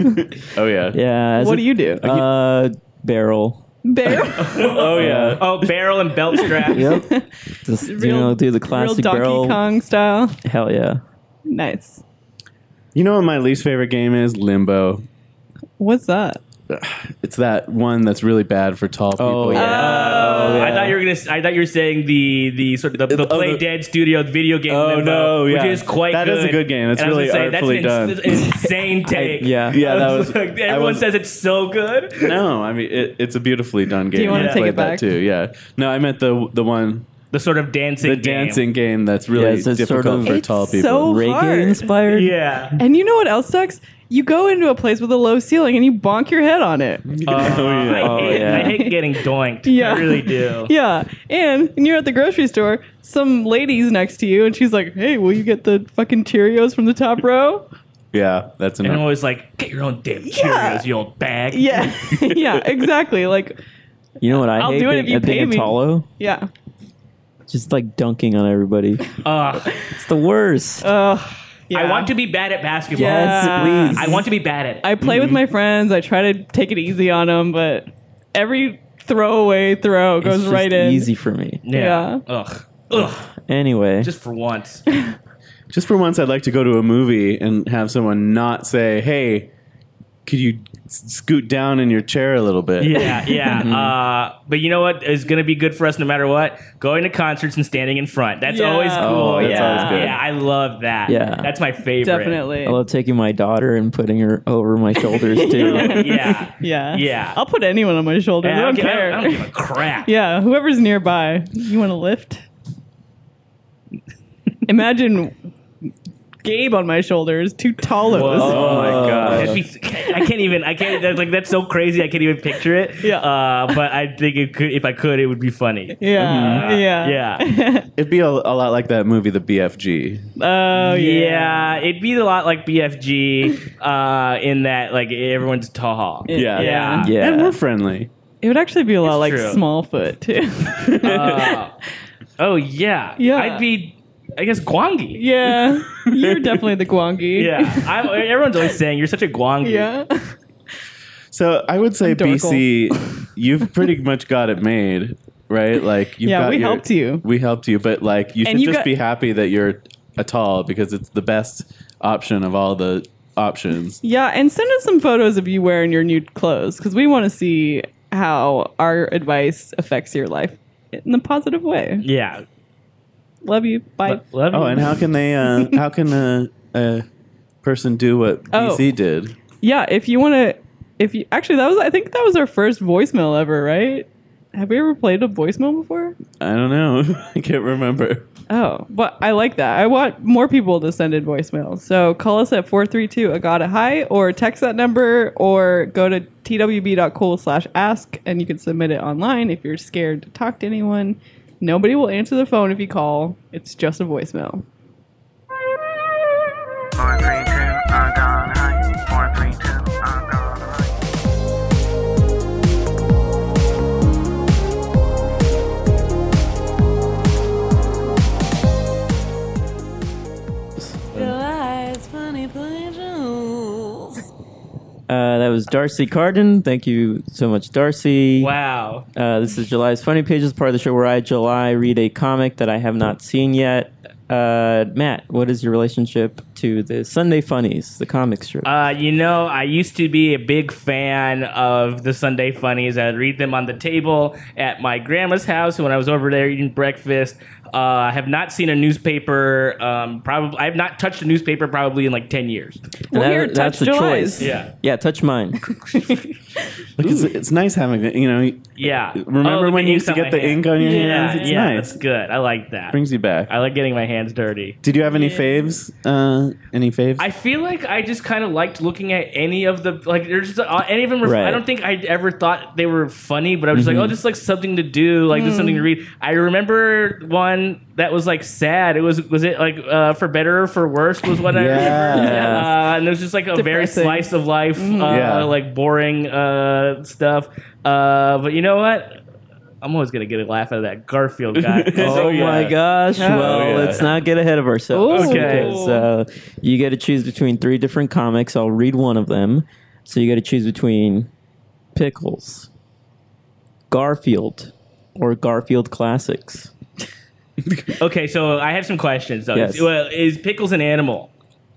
Speaker 2: Oh yeah.
Speaker 3: Yeah. as
Speaker 4: What
Speaker 3: a-
Speaker 4: do you do?
Speaker 3: Uh, barrel.
Speaker 4: Bear?
Speaker 2: Oh yeah.
Speaker 5: Oh, barrel and belt straps.
Speaker 3: Yep. Just, you
Speaker 4: Real-
Speaker 3: know, do the
Speaker 4: Real
Speaker 3: classic
Speaker 4: Donkey
Speaker 3: barrel.
Speaker 4: Kong style.
Speaker 3: Hell yeah.
Speaker 4: Nice.
Speaker 2: You know what my least favorite game is? Limbo.
Speaker 4: What's that?
Speaker 2: It's that one that's really bad for tall people.
Speaker 3: Oh, yeah.
Speaker 5: Oh,
Speaker 3: yeah.
Speaker 5: I thought you were gonna. s- I thought you were saying the the sort of the, the
Speaker 2: Oh,
Speaker 5: Play
Speaker 2: the-
Speaker 5: Dead Studio video game.
Speaker 2: Oh,
Speaker 5: Limbo,
Speaker 2: no,
Speaker 5: which
Speaker 2: yeah.
Speaker 5: is quite
Speaker 2: That
Speaker 5: good.
Speaker 2: is a good game. It's
Speaker 5: And I was
Speaker 2: really
Speaker 5: gonna say,
Speaker 2: artfully
Speaker 5: that's
Speaker 2: done.
Speaker 5: an ins- insane take.
Speaker 3: Yeah.
Speaker 2: Yeah, that
Speaker 5: I
Speaker 2: was.
Speaker 5: like,
Speaker 2: I
Speaker 5: everyone
Speaker 2: was-
Speaker 5: says it's so good.
Speaker 2: No, I mean it, it's a beautifully done game.
Speaker 4: you wanna
Speaker 2: I
Speaker 4: take
Speaker 2: played
Speaker 4: it back?
Speaker 2: That too. Yeah. No, I meant the the one
Speaker 5: The sort of dancing.
Speaker 2: the
Speaker 5: game.
Speaker 2: dancing game that's really
Speaker 3: Yeah, it's a
Speaker 2: difficult
Speaker 3: sort of-
Speaker 2: for
Speaker 4: It's
Speaker 2: tall people.
Speaker 4: so
Speaker 3: Reggae
Speaker 4: hard.
Speaker 3: inspired.
Speaker 5: Yeah.
Speaker 4: And you know what else sucks? You go into a place with a low ceiling and you bonk your head on it.
Speaker 5: Uh, I,
Speaker 3: Oh,
Speaker 5: hate,
Speaker 3: yeah.
Speaker 5: I hate getting doinked.
Speaker 4: Yeah.
Speaker 5: I really do.
Speaker 4: Yeah. And when you're at the grocery store, some lady's next to you and she's like, hey, will you get the fucking Cheerios from the top row?
Speaker 2: Yeah, that's
Speaker 5: And I'm
Speaker 2: enough.
Speaker 5: always like, get your own damn Cheerios,
Speaker 4: Yeah.
Speaker 5: you old bag.
Speaker 4: Yeah. yeah, exactly. Like,
Speaker 3: You know what I
Speaker 4: I'll
Speaker 3: hate
Speaker 4: do it
Speaker 3: being,
Speaker 4: if you
Speaker 3: at being
Speaker 4: pay
Speaker 3: a
Speaker 4: me.
Speaker 3: Talo?
Speaker 4: yeah.
Speaker 3: Just like dunking on everybody.
Speaker 5: Ugh.
Speaker 3: It's the worst.
Speaker 4: Ugh. yeah.
Speaker 5: I want to be bad at basketball.
Speaker 4: Yeah.
Speaker 3: Please.
Speaker 5: I want to be bad at it.
Speaker 4: I play with my friends. I try to take it easy on them, but every throwaway throw
Speaker 3: It's
Speaker 4: goes
Speaker 3: just
Speaker 4: right in.
Speaker 3: easy for me.
Speaker 4: Yeah.
Speaker 5: Ugh. Ugh.
Speaker 3: Anyway.
Speaker 5: Just for once.
Speaker 2: Just for once, I'd like to go to a movie and have someone not say, "Hey, could you s- scoot down in your chair a little bit?"
Speaker 5: Yeah, yeah. uh, but you know what is going to be good for us no matter what? Going to concerts and standing in front. That's
Speaker 4: Yeah.
Speaker 5: always cool.
Speaker 2: Oh, that's
Speaker 5: yeah.
Speaker 2: always good.
Speaker 5: Yeah, I love that.
Speaker 3: Yeah.
Speaker 5: That's my favorite.
Speaker 4: Definitely.
Speaker 3: I love taking my daughter and putting her over my shoulders too.
Speaker 5: Yeah.
Speaker 4: Yeah.
Speaker 5: Yeah.
Speaker 4: I'll put anyone on my shoulder.
Speaker 5: Yeah,
Speaker 4: I don't
Speaker 5: give-
Speaker 4: care.
Speaker 5: I don't give a crap.
Speaker 4: Yeah, whoever's nearby. You want to lift? Imagine Gabe on my shoulders, two talos.
Speaker 2: Oh my god.
Speaker 5: That'd be- I can't even. I can't. That's like that's so crazy. I can't even picture it.
Speaker 4: Yeah.
Speaker 5: Uh, but I think it could. If I could, it would be funny.
Speaker 4: Yeah, yeah,
Speaker 5: Yeah.
Speaker 2: It'd be a, a lot like that movie, The B F G.
Speaker 4: Oh yeah.
Speaker 5: Yeah, it'd be a lot like B F G uh, in that like everyone's tall.
Speaker 2: Yeah.
Speaker 5: Yeah.
Speaker 3: Yeah.
Speaker 2: And we're friendly.
Speaker 4: It would actually be a lot
Speaker 5: It's
Speaker 4: like
Speaker 5: true.
Speaker 4: Smallfoot too.
Speaker 5: Uh, oh yeah,
Speaker 4: Yeah.
Speaker 5: I'd be, I guess, Gwangi.
Speaker 4: yeah, you're definitely the Gwangi.
Speaker 5: Yeah, I'm, everyone's always saying you're such a Gwangi.
Speaker 4: yeah.
Speaker 2: So I would say,
Speaker 4: I'm
Speaker 2: B C, you've pretty much got it made, right? Like, you've
Speaker 4: Yeah,
Speaker 2: got
Speaker 4: we
Speaker 2: your-
Speaker 4: helped you.
Speaker 2: We helped you, but like, you
Speaker 4: And
Speaker 2: should
Speaker 4: you
Speaker 2: just
Speaker 4: got-
Speaker 2: be happy that you're a tall because it's the best option of all the options.
Speaker 4: Yeah, and send us some photos of you wearing your new clothes because we want to see how our advice affects your life in a positive way.
Speaker 5: Yeah.
Speaker 4: Love you. Bye.
Speaker 5: Lo- love
Speaker 2: Oh,
Speaker 5: you.
Speaker 2: and how can they? Uh, how can a, a person do what
Speaker 4: Oh.
Speaker 2: B C did?
Speaker 4: Yeah, if you want to, if you actually, that was I think that was our first voicemail ever, right? Have we ever played a voicemail before?
Speaker 2: I don't know. I can't remember.
Speaker 4: Oh, but I like that. I want more people to send in voicemails. So call us at four three two Agata Hi or text that number or go to twb.cool slash ask and you can submit it online if you're scared to talk to anyone. Nobody will answer the phone if you call. It's just a voicemail.
Speaker 10: Four three two, I got high. Four three two, I got high.
Speaker 11: Your eyes, funny pleasures.
Speaker 3: Uh, that was Darcy Carden. Thank you so much, Darcy.
Speaker 5: Wow.
Speaker 3: Uh, this is July's Funny Pages, part of the show where I, July, read a comic that I have not seen yet. Uh, Matt, what is your relationship to the Sunday Funnies, the comic strip?
Speaker 5: Uh, you know, I used to be a big fan of the Sunday Funnies. I'd read them on the table at my grandma's house when I was over there eating breakfast. Uh, I have not seen a newspaper. Um, probably, I have not touched a newspaper probably in like ten years.
Speaker 4: Well,
Speaker 3: That-
Speaker 4: here,
Speaker 3: that's
Speaker 4: touch
Speaker 3: a
Speaker 4: July's.
Speaker 3: choice.
Speaker 5: Yeah.
Speaker 3: Yeah, touch mine.
Speaker 2: Like it's, it's nice having the- you know.
Speaker 5: Yeah.
Speaker 2: Remember
Speaker 5: Oh,
Speaker 2: when
Speaker 5: the
Speaker 2: you used to
Speaker 5: ink on
Speaker 2: get
Speaker 5: my
Speaker 2: the
Speaker 5: hand.
Speaker 2: ink on your
Speaker 5: yeah,
Speaker 2: hands? It's
Speaker 5: yeah,
Speaker 2: nice.
Speaker 5: that's good. I like that.
Speaker 2: Brings you back.
Speaker 5: I like getting my hands dirty.
Speaker 2: Did you have any faves? Uh, any faves?
Speaker 5: I feel like I just kind of liked looking at any of the like. There's just, uh, any of them. Were,
Speaker 3: Right.
Speaker 5: I don't think I ever thought they were funny, but I was just
Speaker 2: Mm-hmm.
Speaker 5: like, oh, just like something to do, like just something to read. I remember one that was like sad. It was was it like uh, for better or for worse was what I
Speaker 2: Yeah.
Speaker 5: remember.
Speaker 3: Yeah.
Speaker 5: Uh, and it was just like a very
Speaker 4: Depressing.
Speaker 5: slice of life, uh,
Speaker 2: Yeah.
Speaker 5: like boring uh, stuff. Uh, but you know what? I'm always gonna get a laugh out of that Garfield guy.
Speaker 3: Oh my gosh. Well,
Speaker 2: yeah.
Speaker 3: let's not get ahead of ourselves.
Speaker 5: Ooh. Okay.
Speaker 3: Because, uh, you get to choose between three different comics. I'll read one of them. So you got to choose between Pickles, Garfield, or Garfield Classics.
Speaker 5: Okay, so I have some questions though.
Speaker 3: Yes.
Speaker 5: Is, well, is Pickles an animal?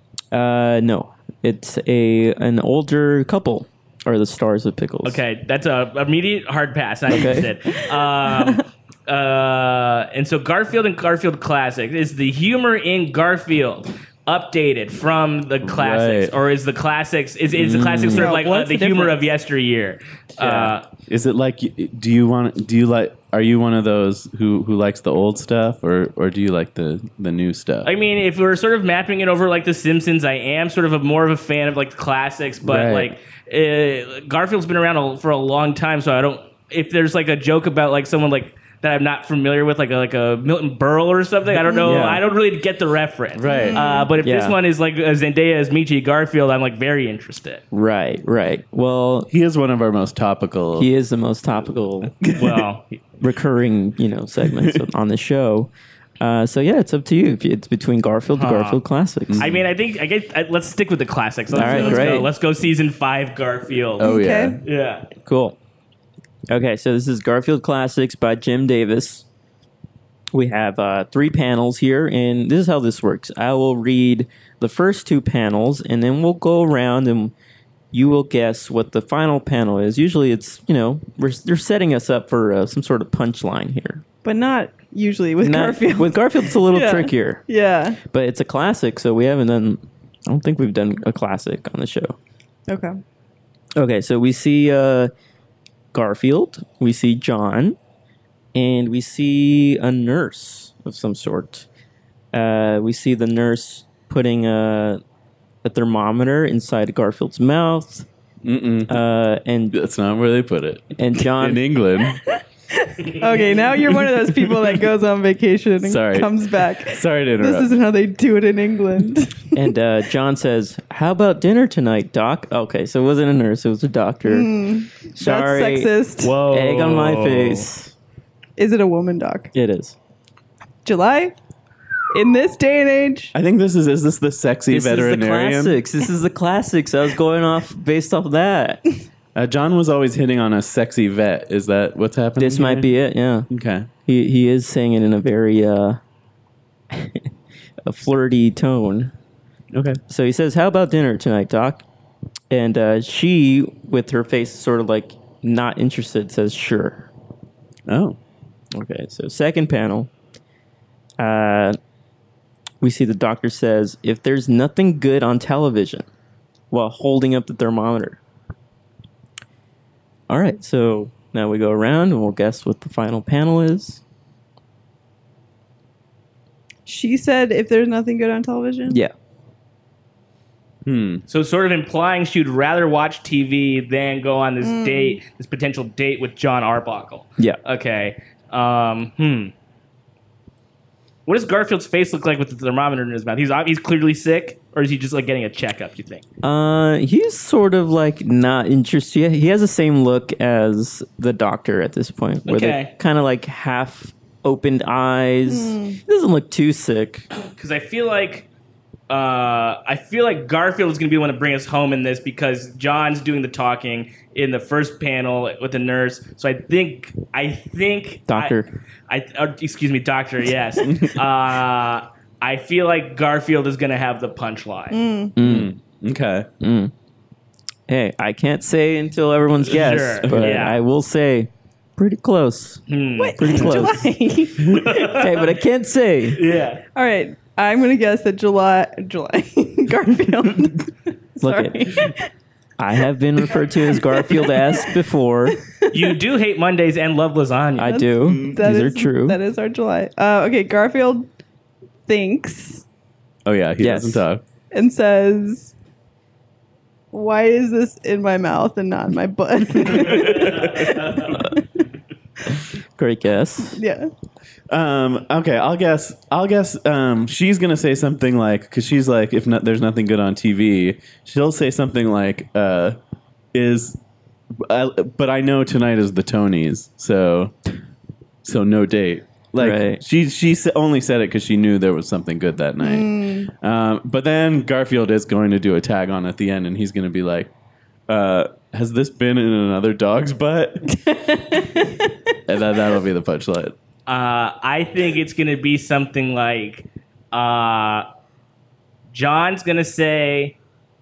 Speaker 3: Uh, no. It's a an older couple are the stars of Pickles.
Speaker 5: Okay, that's a immediate hard pass. Not
Speaker 3: Okay.
Speaker 5: interested. Um, uh, and so Garfield and Garfield Classic is the humor in Garfield updated from the classics,
Speaker 2: Right.
Speaker 5: or is the classics is is the classics sort of
Speaker 4: No,
Speaker 5: like uh,
Speaker 4: what's
Speaker 5: the,
Speaker 4: the
Speaker 5: humor of
Speaker 4: difference?
Speaker 5: yesteryear? Uh,
Speaker 2: Is it like? Do you want? Do you like? Are you one of those who who likes the old stuff, or or do you like the the new stuff?
Speaker 5: I mean, if we're sort of mapping it over like The Simpsons, I am sort of a more of a fan of like the classics, but
Speaker 2: Right.
Speaker 5: like uh, Garfield's been around a, for a long time, so I don't. If there's like a joke about like someone like that I'm not familiar with, like a, like a Milton Berle or something, I don't know.
Speaker 3: Yeah.
Speaker 5: I don't really get the reference,
Speaker 2: Right.
Speaker 5: Uh, but if this
Speaker 3: Yeah.
Speaker 5: one is like uh, Zendaya as Michi Garfield, I'm like very interested.
Speaker 3: Right, right. Well,
Speaker 2: He is one of our most topical.
Speaker 3: he is the most topical
Speaker 5: Well,
Speaker 3: recurring, you know, segments on the show. Uh, so yeah, it's up to you. If It's between Garfield and
Speaker 5: Huh.
Speaker 3: Garfield Classics.
Speaker 5: I mean, I think I get. I, let's stick with the classics. Let's,
Speaker 3: All right,
Speaker 5: let's
Speaker 3: great.
Speaker 5: go. Let's go season five Garfield.
Speaker 2: oh yeah.
Speaker 4: Okay.
Speaker 5: Yeah.
Speaker 3: Cool. Okay, so this is Garfield Classics by Jim Davis. We have uh, three panels here, and this is how this works. I will read the first two panels, and then we'll go around and you will guess what the final panel is. Usually it's, you know, we're, they're setting us up for uh, some sort of punchline here.
Speaker 4: But not usually with
Speaker 3: Not-
Speaker 4: Garfield.
Speaker 3: With Garfield, it's a little
Speaker 4: Yeah.
Speaker 3: trickier,
Speaker 4: yeah.
Speaker 3: but it's a classic, so we haven't done, I don't think we've done a classic on the show.
Speaker 4: Okay.
Speaker 3: Okay, so we see uh, Garfield, we see John, and we see a nurse of some sort. Uh, we see the nurse putting a, a thermometer inside Garfield's mouth,
Speaker 2: Mm-mm.
Speaker 3: uh, and
Speaker 2: That's not where they put it.
Speaker 3: and
Speaker 2: In
Speaker 3: John.
Speaker 2: England.
Speaker 4: Okay, now you're one of those people that goes on vacation and
Speaker 2: Sorry.
Speaker 4: comes back.
Speaker 2: Sorry to
Speaker 4: This
Speaker 2: interrupt.
Speaker 4: isn't how they do it in England.
Speaker 3: And uh, John says, "How about dinner tonight, Doc?" Okay, so it wasn't a nurse; it was a doctor. Sorry,
Speaker 4: That's sexist.
Speaker 5: Whoa.
Speaker 3: egg on my face.
Speaker 4: Is it a woman, Doc?
Speaker 3: It is.
Speaker 4: July? In this day and age?
Speaker 2: I think this is is this the sexy
Speaker 3: This is the
Speaker 2: veterinarian?
Speaker 3: classics. This is the classics. I was going off based off that.
Speaker 2: Uh, John was always hitting on a sexy vet. Is that what's happening?
Speaker 3: This might be it. Yeah.
Speaker 2: Okay.
Speaker 3: He he is saying it in a very uh, a flirty tone.
Speaker 2: Okay.
Speaker 3: So he says, "How about dinner tonight, Doc?" And uh, she, with her face sort of like not interested, says, "Sure."
Speaker 2: Oh.
Speaker 3: Okay. So second panel, uh, we see the doctor says, "If there's nothing good on television," while holding up the thermometer. All right. So now we go around and we'll guess what the final panel is.
Speaker 4: She said if there's nothing good on television?
Speaker 3: Yeah.
Speaker 2: Hmm.
Speaker 5: So sort of implying she'd rather watch T V than go on this
Speaker 4: Mm.
Speaker 5: date, this potential date with John Arbuckle.
Speaker 3: Yeah.
Speaker 5: Okay. Um, hmm. What does Garfield's face look like with the thermometer in his mouth? He's he's clearly sick, or is he just like getting a checkup? You think?
Speaker 3: Uh, he's sort of like not interested. He has the same look as the doctor at this point, where
Speaker 5: Okay.
Speaker 3: they kind of like half opened eyes. He doesn't look too sick.
Speaker 5: Because I feel like uh, I feel like Garfield is going to be the one to bring us home in this because John's doing the talking in the first panel with the nurse. So I think, I think,
Speaker 3: Doctor.
Speaker 5: I, I uh, excuse me, doctor. Yes. uh, I feel like Garfield is going to have the punchline.
Speaker 3: Mm.
Speaker 2: Okay.
Speaker 3: Mm. Hey, I can't say until everyone's guessed,
Speaker 5: Sure,
Speaker 3: but
Speaker 5: yeah.
Speaker 3: I will say pretty close.
Speaker 5: Hmm.
Speaker 4: Wait,
Speaker 3: Pretty close.
Speaker 4: July.
Speaker 3: Hey, but I can't say.
Speaker 5: Yeah.
Speaker 4: All right. I'm gonna guess that July. July. Garfield.
Speaker 3: Look
Speaker 4: Sorry.
Speaker 3: it. I have been referred to as Garfield-esque before.
Speaker 5: You do hate Mondays and love lasagna.
Speaker 3: I do.
Speaker 4: That
Speaker 3: These
Speaker 4: is-
Speaker 3: are true.
Speaker 4: That is our July. Uh, okay. Garfield thinks
Speaker 2: Oh yeah, he
Speaker 3: Yes.
Speaker 2: doesn't talk.
Speaker 4: and says, "Why is this in my mouth and not in my butt?"
Speaker 3: Great guess.
Speaker 4: Yeah.
Speaker 2: Um, okay, I'll guess. I'll guess. Um, she's gonna say something like, because she's like, if not, there's nothing good on T V. She'll say something like, uh, "Is," uh, but I know tonight is the Tonys, so so no date. Like
Speaker 3: Right.
Speaker 2: she she s- only said it because she knew there was something good that night. Um, but then Garfield is going to do a tag on at the end, and he's going to be like, uh, "Has this been in another dog's butt?" And that that'll be the punchline.
Speaker 5: Uh, I think it's going to be something like uh, John's going to say,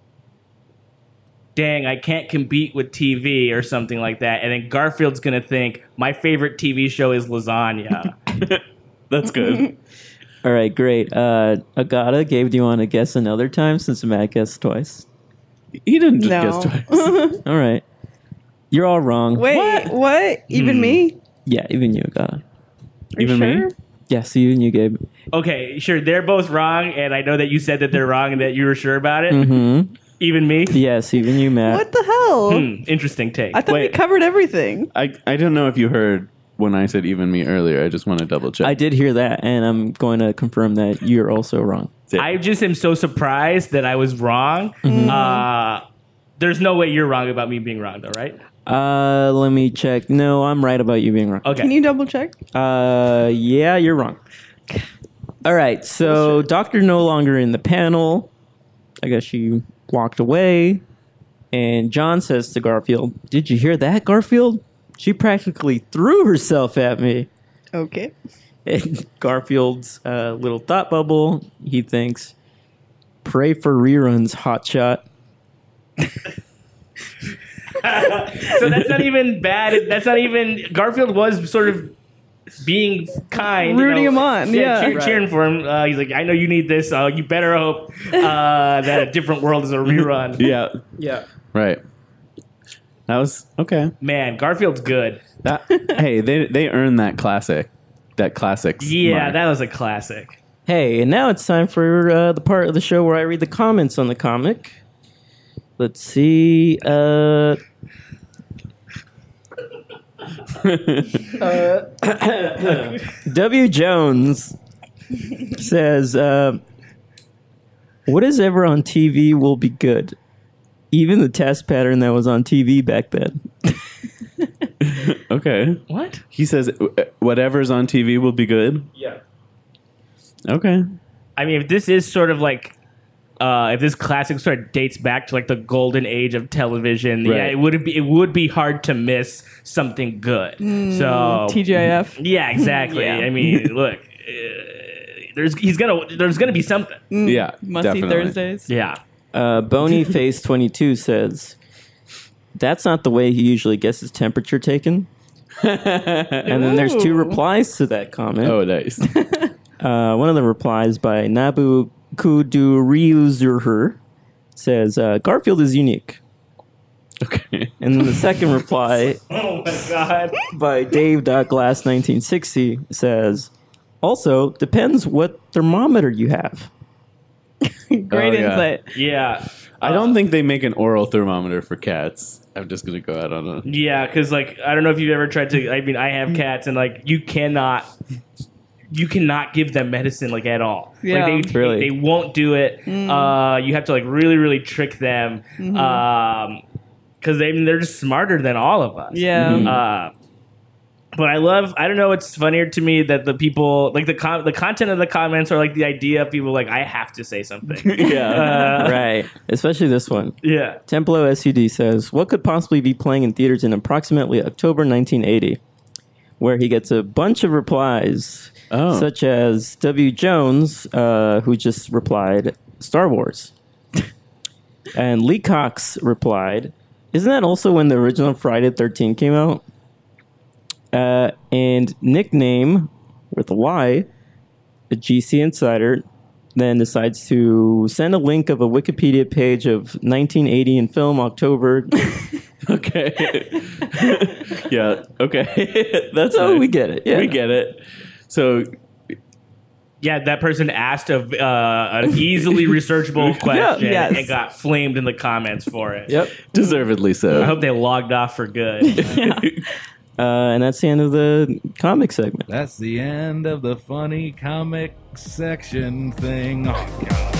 Speaker 5: "Dang, I can't compete with T V," or something like that. And then Garfield's going to think, "My favorite T V show is lasagna."
Speaker 2: That's good.
Speaker 3: All right, great. Uh, Agata, Gabe, do you want to guess another time since Matt guessed twice?
Speaker 2: He didn't just
Speaker 4: No.
Speaker 2: guess twice.
Speaker 3: All right. You're all wrong.
Speaker 4: Wait. What? Even
Speaker 5: Hmm.
Speaker 4: me?
Speaker 3: Yeah, even you, Agata.
Speaker 4: Are you
Speaker 2: Even me?
Speaker 4: sure?
Speaker 3: Yes, even you, Gabe.
Speaker 5: Okay, sure, they're both wrong, and I know that you said that they're wrong and that you were sure about it.
Speaker 3: Mm-hmm.
Speaker 5: Even me?
Speaker 3: Yes, even you, Matt.
Speaker 4: What the hell?
Speaker 5: Hmm, interesting take.
Speaker 4: I thought we
Speaker 2: Wait.
Speaker 4: covered everything.
Speaker 2: I I don't know if you heard when I said even me earlier. I just want to double check.
Speaker 3: I did hear that, and I'm going to confirm that you're also wrong.
Speaker 5: I just am so surprised that I was wrong.
Speaker 3: Mm-hmm.
Speaker 5: Uh, there's no way you're wrong about me being wrong, though, right?
Speaker 3: Uh, let me check. No, I'm right about you being wrong.
Speaker 5: Okay.
Speaker 4: Can you double check?
Speaker 3: Uh, yeah, you're wrong. All right, so Doctor no longer in the panel. I guess she walked away, and John says to Garfield, "Did you hear that, Garfield? She practically threw herself at me."
Speaker 4: Okay.
Speaker 3: And Garfield's uh, little thought bubble, he thinks, "Pray for reruns, hotshot."
Speaker 5: So that's not even bad. That's not even. Garfield was sort of being kind, you
Speaker 4: Rooting
Speaker 5: know.
Speaker 4: him on, yeah.
Speaker 5: cheer-
Speaker 3: Right.
Speaker 5: cheering for him. Uh, he's like, "I know you need this. Uh, you better hope uh, that a different world is a rerun."
Speaker 2: yeah.
Speaker 3: Yeah.
Speaker 2: Right. That was okay.
Speaker 5: Man, Garfield's good.
Speaker 2: That hey, they they earned that classic. That classics.
Speaker 5: Yeah,
Speaker 2: mark.
Speaker 5: that was a classic.
Speaker 3: Hey, and now it's time for uh, the part of the show where I read the comments on the comic. Let's see. Uh, uh, W. Jones says, uh, "What is ever on T V will be good. Even the test pattern that was on T V back then."
Speaker 2: Okay.
Speaker 5: What?
Speaker 2: He says "Uh, whatever's on T V will be good.
Speaker 5: Yeah.
Speaker 2: Okay.
Speaker 5: I mean, if this is sort of like, uh, if this classic sort of dates back to like the golden age of television, yeah,
Speaker 2: Right.
Speaker 5: it would be it would be hard to miss something good. so
Speaker 4: T G I F.
Speaker 5: yeah, exactly.
Speaker 4: Yeah.
Speaker 5: I mean, look, uh, there's he's gonna there's gonna be something.
Speaker 2: Yeah.
Speaker 4: Must see
Speaker 2: definitely.
Speaker 4: Thursdays.
Speaker 5: Yeah.
Speaker 3: Uh, Bony Face twenty-two says, "That's not the way he usually gets his temperature taken." And then there's two
Speaker 4: Ooh.
Speaker 3: replies to that comment.
Speaker 2: Oh, nice.
Speaker 3: Uh, one of the replies by Nabu Kuduryuzurher says, uh, "Garfield is unique."
Speaker 2: Okay.
Speaker 3: And then the second reply
Speaker 5: Oh my god.
Speaker 3: by Dave.Glass nineteen sixty says, "Also, depends what thermometer you have."
Speaker 4: Great
Speaker 2: Oh, yeah.
Speaker 4: insight.
Speaker 5: Yeah.
Speaker 2: I don't think they make an oral thermometer for cats. I'm just gonna go out on a.
Speaker 5: Yeah, because like I don't know if you've ever tried to. I mean, I have cats, and like you cannot, you cannot give them medicine like at all.
Speaker 4: Yeah.
Speaker 5: Like, they,
Speaker 3: Really?
Speaker 5: they won't do it. Uh, you have to like really, really trick them, um, because they they're just smarter than all of us.
Speaker 4: Yeah.
Speaker 5: Uh, But I love, I don't know, it's funnier to me that the people, like the com- the content of the comments are like the idea of people like, I have to say something.
Speaker 2: Yeah.
Speaker 5: Uh,
Speaker 3: Right. Especially this one.
Speaker 5: yeah.
Speaker 3: Templo S U D says, what could possibly be playing in theaters in approximately October nineteen eighty? Where he gets a bunch of replies,
Speaker 2: Oh.
Speaker 3: such as W. Jones, uh, who just replied, Star Wars. And Lee Cox replied, isn't that also when the original Friday the thirteenth came out? Uh, and Nickname, with a Y, a G C Insider, then decides to send a link of a Wikipedia page of nineteen eighty in film October.
Speaker 2: Okay. Yeah. Okay. That's
Speaker 3: So
Speaker 2: nice.
Speaker 3: we get it. Yeah.
Speaker 2: We get it. So
Speaker 5: Yeah, that person asked a, uh, an easily researchable question
Speaker 4: Yes.
Speaker 5: and got flamed in the comments for it.
Speaker 3: Yep.
Speaker 2: deservedly so.
Speaker 5: I hope they logged off for good.
Speaker 3: Uh, and that's the end of the comic segment.
Speaker 6: That's the end of the funny comic section thing. Oh, God.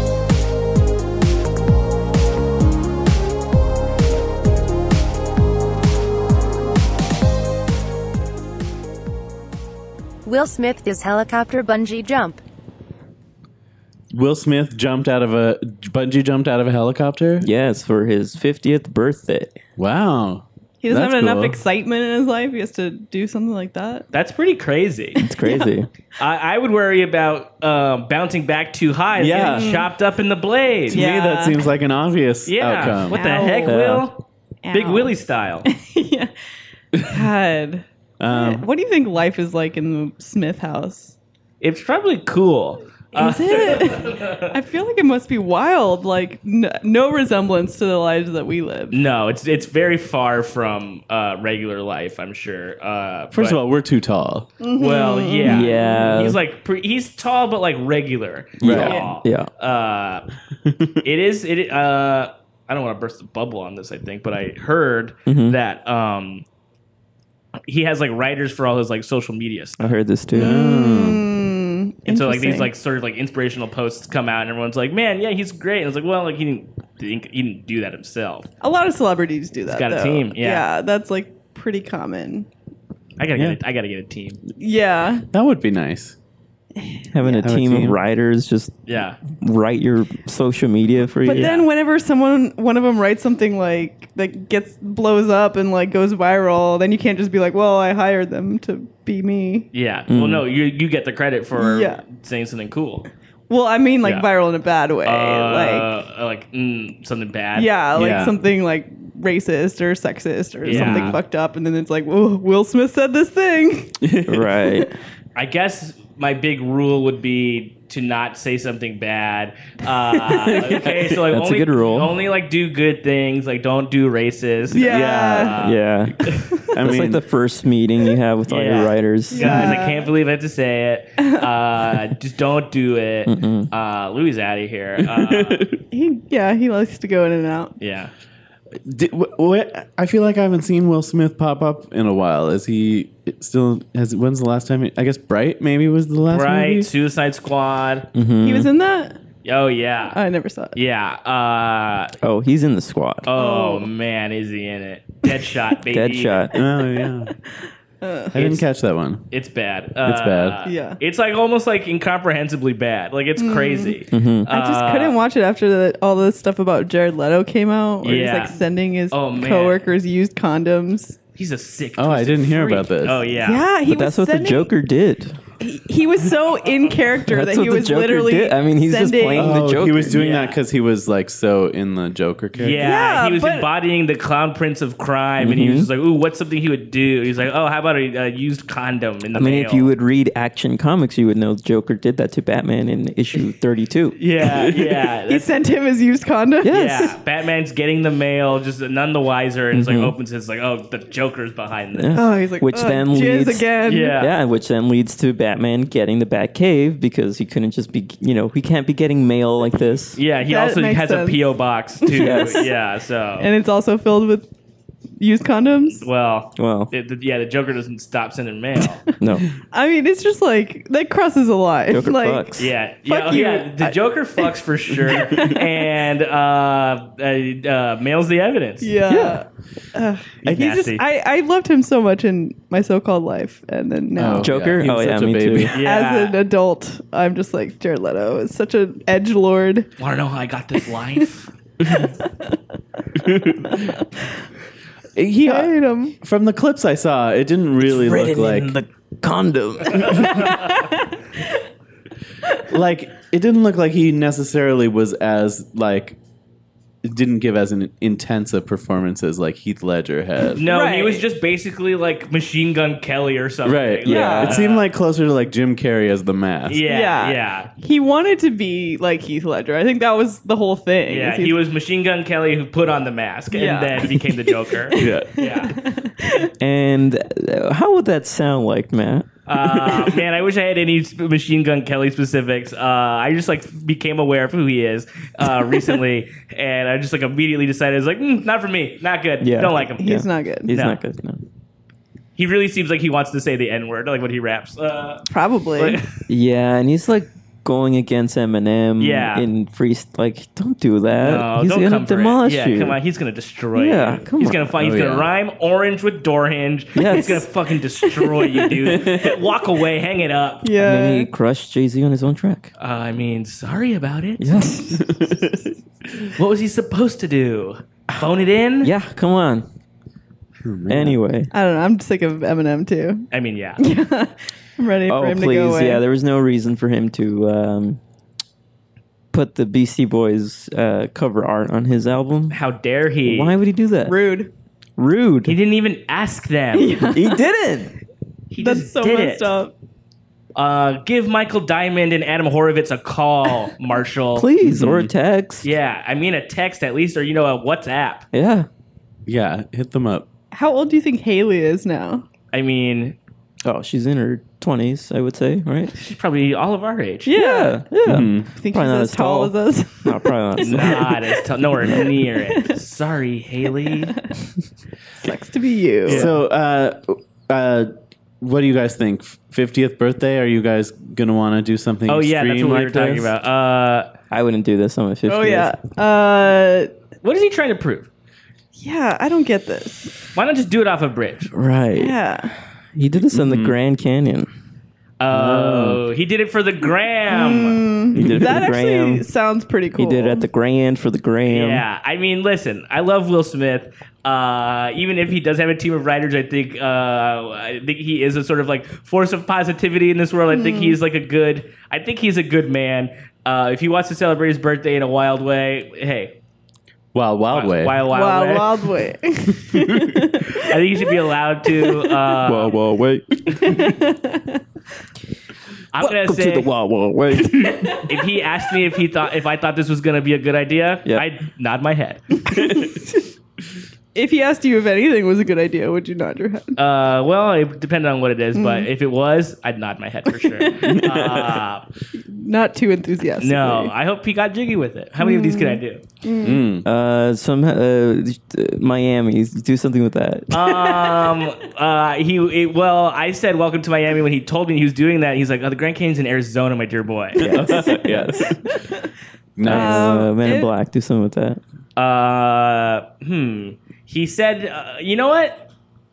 Speaker 7: Will Smith does helicopter bungee jump.
Speaker 2: Will Smith jumped out of a bungee jumped out of a helicopter.
Speaker 3: Yes, for his fiftieth birthday.
Speaker 2: Wow.
Speaker 4: He doesn't
Speaker 2: That's
Speaker 4: have enough
Speaker 2: cool.
Speaker 4: excitement in his life. He has to do something like that.
Speaker 5: That's pretty crazy.
Speaker 3: It's crazy.
Speaker 5: I, I would worry about um, bouncing back too high and
Speaker 2: Yeah.
Speaker 5: getting chopped up in the blade.
Speaker 2: To me,
Speaker 4: Yeah.
Speaker 2: that seems like an obvious
Speaker 5: Yeah.
Speaker 2: outcome.
Speaker 5: What the
Speaker 4: Ow.
Speaker 5: heck,
Speaker 3: Yeah.
Speaker 5: Will? Big
Speaker 4: Ow.
Speaker 5: Willie style.
Speaker 4: Yeah. God.
Speaker 2: Um,
Speaker 4: What do you think life is like in the Smith house?
Speaker 5: It's probably cool. Uh,
Speaker 4: Is it? I feel like it must be wild. Like n- no resemblance to the lives that we live.
Speaker 5: No, it's it's very far from uh, regular life, I'm sure. Uh,
Speaker 2: First
Speaker 5: but-
Speaker 2: of all, we're too tall.
Speaker 5: well, yeah,
Speaker 3: Yeah.
Speaker 5: He's like pre- he's tall, but like regular
Speaker 3: Right.
Speaker 5: tall.
Speaker 3: Yeah.
Speaker 5: Uh, it is. It. Uh, I don't want to burst the bubble on this, I think, but I heard
Speaker 3: Mm-hmm.
Speaker 5: that um, he has like writers for all his like social media stuff.
Speaker 3: I heard this too.
Speaker 4: Mm,
Speaker 5: And so like these
Speaker 4: interesting.
Speaker 5: like sort of like inspirational posts come out and everyone's like, man, yeah, he's great. And it's like, well, like he didn't think he didn't do that himself.
Speaker 4: a lot of celebrities do that.
Speaker 5: got a
Speaker 4: though.
Speaker 5: team, yeah.
Speaker 4: that's like pretty common.
Speaker 5: I gotta
Speaker 2: Yeah.
Speaker 5: get a, I gotta get a team.
Speaker 4: Yeah,
Speaker 2: That would be nice.
Speaker 3: Having a
Speaker 2: Have a
Speaker 3: team,
Speaker 2: team.
Speaker 3: of writers just
Speaker 5: Yeah.
Speaker 3: write your social media for
Speaker 4: but
Speaker 3: you.
Speaker 4: then whenever someone one of them writes something like that gets blows up and like goes viral, then you can't just be like, well, I hired them to be me.
Speaker 5: Yeah.
Speaker 3: Mm.
Speaker 5: Well, no, you you get the credit for
Speaker 4: Yeah.
Speaker 5: saying something cool.
Speaker 4: Well, I mean like
Speaker 5: Yeah.
Speaker 4: viral in a bad way, like
Speaker 5: Uh, like mm, something bad.
Speaker 4: yeah, like
Speaker 2: Yeah.
Speaker 4: something like racist or sexist or
Speaker 5: Yeah.
Speaker 4: something fucked up, and then it's like, oh, Will Smith said this thing.
Speaker 3: Right.
Speaker 5: I guess my big rule would be to not say something bad. Uh, okay, so like
Speaker 3: That's a
Speaker 5: only,
Speaker 3: good rule.
Speaker 5: Only like do good things. Like don't do racist.
Speaker 4: Yeah.
Speaker 5: Uh,
Speaker 3: Yeah.
Speaker 2: I
Speaker 3: It's
Speaker 2: mean,
Speaker 3: like the first meeting you have with all
Speaker 5: Yeah.
Speaker 3: your writers.
Speaker 5: Guys, I can't believe I have to say it. Uh, just don't do it. Uh, Louis out of here. Uh,
Speaker 4: He, yeah, he likes to go in and out.
Speaker 5: yeah.
Speaker 2: Did, wh- what, I feel like I haven't seen Will Smith pop up in a while. Is he still? Has when's the last time? He, I guess Bright maybe was the last
Speaker 5: Right.
Speaker 2: movie.
Speaker 5: Suicide Squad.
Speaker 4: He was in that.
Speaker 5: Oh yeah.
Speaker 4: I never saw it.
Speaker 5: Yeah. Uh,
Speaker 3: Oh, he's in the squad.
Speaker 5: oh man, is he in it? Deadshot, baby.
Speaker 3: Deadshot.
Speaker 2: Oh yeah, I didn't
Speaker 5: It's-
Speaker 2: catch that one.
Speaker 5: It's bad.
Speaker 2: It's bad.
Speaker 4: Yeah.
Speaker 5: It's like almost like incomprehensibly bad. Like it's crazy.
Speaker 4: I just
Speaker 5: Uh,
Speaker 4: couldn't watch it after the, all the stuff about Jared Leto came out, where
Speaker 5: Yeah.
Speaker 4: he's like sending his
Speaker 5: Oh, man.
Speaker 4: coworkers used condoms.
Speaker 5: He's a sick.
Speaker 2: Oh, I
Speaker 5: twisted
Speaker 2: didn't hear
Speaker 5: freak.
Speaker 2: about this.
Speaker 5: Oh yeah.
Speaker 4: Yeah, he
Speaker 3: But that's
Speaker 4: was
Speaker 3: what the
Speaker 4: sending,
Speaker 3: Joker did.
Speaker 4: He, he was so in character
Speaker 3: That's
Speaker 4: that
Speaker 3: what
Speaker 4: he
Speaker 3: the
Speaker 4: was
Speaker 3: Joker
Speaker 4: literally.
Speaker 3: did. I mean, he's just
Speaker 4: sending,
Speaker 3: playing the
Speaker 2: Oh,
Speaker 3: Joker.
Speaker 2: he was doing
Speaker 5: Yeah.
Speaker 2: that because he was like so in the Joker character.
Speaker 5: Yeah,
Speaker 4: Yeah,
Speaker 5: he was
Speaker 4: but-
Speaker 5: embodying the clown prince of crime, and he
Speaker 3: Mm-hmm.
Speaker 5: was just like, "Ooh, what's something he would do?" He's like, "Oh, how about a, a used condom in the
Speaker 3: I mean,
Speaker 5: mail?"
Speaker 3: if you would read Action Comics, you would know the Joker did that to Batman in issue thirty-two.
Speaker 5: yeah, yeah,
Speaker 4: He
Speaker 5: that's-
Speaker 4: sent him his used condom.
Speaker 3: Yes.
Speaker 5: yeah. Batman's getting the mail, just none the wiser, and it's
Speaker 3: Mm-hmm.
Speaker 5: like opens his like, "Oh, the Joker's behind this."
Speaker 3: Yeah.
Speaker 4: Oh, he's like,
Speaker 3: Which
Speaker 4: "Ugh,
Speaker 3: then
Speaker 4: jizz
Speaker 3: leads-
Speaker 4: again.
Speaker 5: Yeah.
Speaker 3: Yeah, which then leads to Batman getting the Batcave because he couldn't just be, you know, he can't be getting mail like this.
Speaker 5: Yeah, he
Speaker 4: That
Speaker 5: also
Speaker 4: makes
Speaker 5: has
Speaker 4: sense.
Speaker 5: a P O box too.
Speaker 3: Yes.
Speaker 5: Yeah, so
Speaker 4: And it's also filled with use condoms?
Speaker 5: Well,
Speaker 3: Well,
Speaker 5: it, the, yeah, the Joker doesn't stop sending mail.
Speaker 3: no.
Speaker 4: I mean, it's just like that crosses a line.
Speaker 3: Joker
Speaker 4: like,
Speaker 3: fucks.
Speaker 5: Yeah,
Speaker 4: Fuck
Speaker 5: yeah, oh,
Speaker 4: you.
Speaker 5: yeah. The Joker fucks for sure, and uh, uh, uh, mails the evidence.
Speaker 4: Yeah.
Speaker 3: Yeah.
Speaker 4: Ugh.
Speaker 5: He's
Speaker 4: He's just,
Speaker 5: nasty.
Speaker 4: I, I loved him so much in My So-Called Life, and then now
Speaker 2: Oh,
Speaker 3: Joker?
Speaker 2: He was
Speaker 3: Oh, yeah,
Speaker 2: such a
Speaker 3: me
Speaker 2: baby.
Speaker 3: too.
Speaker 5: Yeah.
Speaker 4: as an adult, I'm just like Jared Leto is such an edgelord.
Speaker 5: Want to know how I got this life?
Speaker 2: He,
Speaker 4: I hate him.
Speaker 2: from the clips I saw, it didn't really look like
Speaker 3: the condom.
Speaker 2: like it didn't look like he necessarily was as like didn't give as an intensive performances like Heath Ledger had.
Speaker 5: No, he
Speaker 4: Right.
Speaker 5: was just basically like Machine Gun Kelly or something.
Speaker 2: Right.
Speaker 5: Like,
Speaker 2: Yeah.
Speaker 4: Yeah.
Speaker 2: It seemed like closer to like Jim Carrey as the Mask.
Speaker 5: Yeah,
Speaker 4: Yeah.
Speaker 5: yeah,
Speaker 4: He wanted to be like Heath Ledger. I think that was the whole thing.
Speaker 5: yeah.
Speaker 4: is he's-
Speaker 5: He was Machine Gun Kelly who put on the mask and
Speaker 4: Yeah.
Speaker 5: then became the Joker.
Speaker 2: Yeah.
Speaker 5: Yeah.
Speaker 3: And uh, how would that sound like, Matt?
Speaker 5: Uh, man, I wish I had any sp- Machine Gun Kelly specifics. Uh, I just like became aware of who he is uh, recently, and I just like immediately decided it's like mm, not for me, not good.
Speaker 3: Yeah.
Speaker 5: Don't like him.
Speaker 4: He's not good.
Speaker 3: He's
Speaker 5: No.
Speaker 3: not good. No.
Speaker 5: He really seems like he wants to say the N word, like when he raps. Uh,
Speaker 4: Probably.
Speaker 5: but-
Speaker 3: Yeah, and he's like going against Eminem.
Speaker 5: Yeah.
Speaker 3: In free, like, don't do that.
Speaker 5: no,
Speaker 3: he's
Speaker 5: don't
Speaker 3: gonna
Speaker 5: come for it.
Speaker 3: demolish
Speaker 5: Yeah,
Speaker 3: you.
Speaker 5: come on, he's gonna destroy
Speaker 3: Yeah,
Speaker 5: you.
Speaker 3: come
Speaker 5: he's
Speaker 3: on.
Speaker 5: gonna find. He's
Speaker 2: Oh,
Speaker 5: gonna
Speaker 2: yeah.
Speaker 5: rhyme orange with door hinge.
Speaker 3: Yes.
Speaker 5: He's gonna fucking destroy you, dude. Walk away, hang it up.
Speaker 4: Yeah.
Speaker 3: Maybe he crushed Jay-Z on his own track.
Speaker 5: Uh, I mean, sorry about it.
Speaker 3: Yes.
Speaker 5: What was he supposed to do? Phone it in?
Speaker 3: Yeah, come on. Anyway.
Speaker 4: I don't know. I'm sick of Eminem too.
Speaker 5: I mean, yeah.
Speaker 4: I'm ready
Speaker 3: Oh,
Speaker 4: for him to go
Speaker 3: please.
Speaker 4: away.
Speaker 3: Yeah, there was no reason for him to um, put the Beastie Boys uh, cover art on his album.
Speaker 5: How dare he?
Speaker 3: Why would he do that?
Speaker 4: Rude.
Speaker 3: Rude.
Speaker 5: He didn't even ask them.
Speaker 3: He didn't.
Speaker 5: He
Speaker 4: That's
Speaker 5: just
Speaker 4: so
Speaker 5: did
Speaker 4: messed
Speaker 5: it.
Speaker 4: up.
Speaker 5: Uh, give Michael Diamond and Adam Horovitz a call, Marshall.
Speaker 3: Please, or a text.
Speaker 5: Yeah, I mean a text at least, or you know, a WhatsApp.
Speaker 3: Yeah.
Speaker 2: Yeah. Hit them up.
Speaker 4: How old do you think Haley is now?
Speaker 5: I mean,
Speaker 3: Oh, she's in her twenties, I would say, right?
Speaker 5: she's probably all of our age.
Speaker 3: Yeah. Yeah.
Speaker 4: I think
Speaker 3: Probably not
Speaker 4: she's as
Speaker 3: as
Speaker 4: tall,
Speaker 3: tall.
Speaker 4: as us.
Speaker 3: No, probably not.
Speaker 5: Not as tall, nowhere near it. Sorry, Haley.
Speaker 4: Sucks to be you.
Speaker 2: So, uh, uh, what do you guys think? fiftieth birthday? Are you guys gonna want to do something?
Speaker 5: Oh yeah, that's
Speaker 2: extreme
Speaker 5: what we
Speaker 2: like
Speaker 5: were talking
Speaker 2: this?
Speaker 5: about. Uh,
Speaker 3: I wouldn't do this on my fiftieth.
Speaker 4: Oh yeah. Uh,
Speaker 5: what is he trying to prove?
Speaker 4: yeah. I don't get this.
Speaker 5: Why not just do it off a bridge?
Speaker 3: Right.
Speaker 4: Yeah.
Speaker 3: He did this in the Grand Canyon.
Speaker 5: Oh, he did it for the gram.
Speaker 3: He did it for
Speaker 4: That
Speaker 3: the
Speaker 4: actually
Speaker 3: Gram.
Speaker 4: sounds pretty cool.
Speaker 3: He did it at the Grand for the Gram.
Speaker 5: Yeah, I mean, listen, I love Will Smith. Uh, even if he does have a team of writers, I think uh, I think he is a sort of like force of positivity in this world. I think he's like a good. I think he's a good man. Uh, if he wants to celebrate his birthday in a wild way, hey,
Speaker 2: Wild Wild Way.
Speaker 5: wild, wild,
Speaker 4: Wild,
Speaker 5: way.
Speaker 4: wild way.
Speaker 5: I think he should be allowed to. Uh,
Speaker 3: Wild, wild, wait.
Speaker 5: I'm gonna
Speaker 3: Welcome
Speaker 5: say
Speaker 3: to the wild, wild, wait.
Speaker 5: if he asked me if he thought if I thought this was gonna be a good idea,
Speaker 3: Yeah.
Speaker 5: I'd nod my head.
Speaker 4: If he asked you if anything was a good idea, would you nod your head?
Speaker 5: Uh, well, it depended on what it is, but if it was, I'd nod my head for sure. uh,
Speaker 4: Not too enthusiastic.
Speaker 5: no, I hope he got jiggy with it. How many of these can I do?
Speaker 3: Uh, some uh, Miami. Do something with that.
Speaker 5: Um, uh, he it, well, I said welcome to Miami when he told me he was doing that. He's like, oh, the Grand Canyon's in Arizona, my dear boy.
Speaker 2: Yes. Nice.
Speaker 3: Uh, Man in
Speaker 4: it-
Speaker 3: Black. Do something with that.
Speaker 5: Uh, hmm. He said, uh, you know what?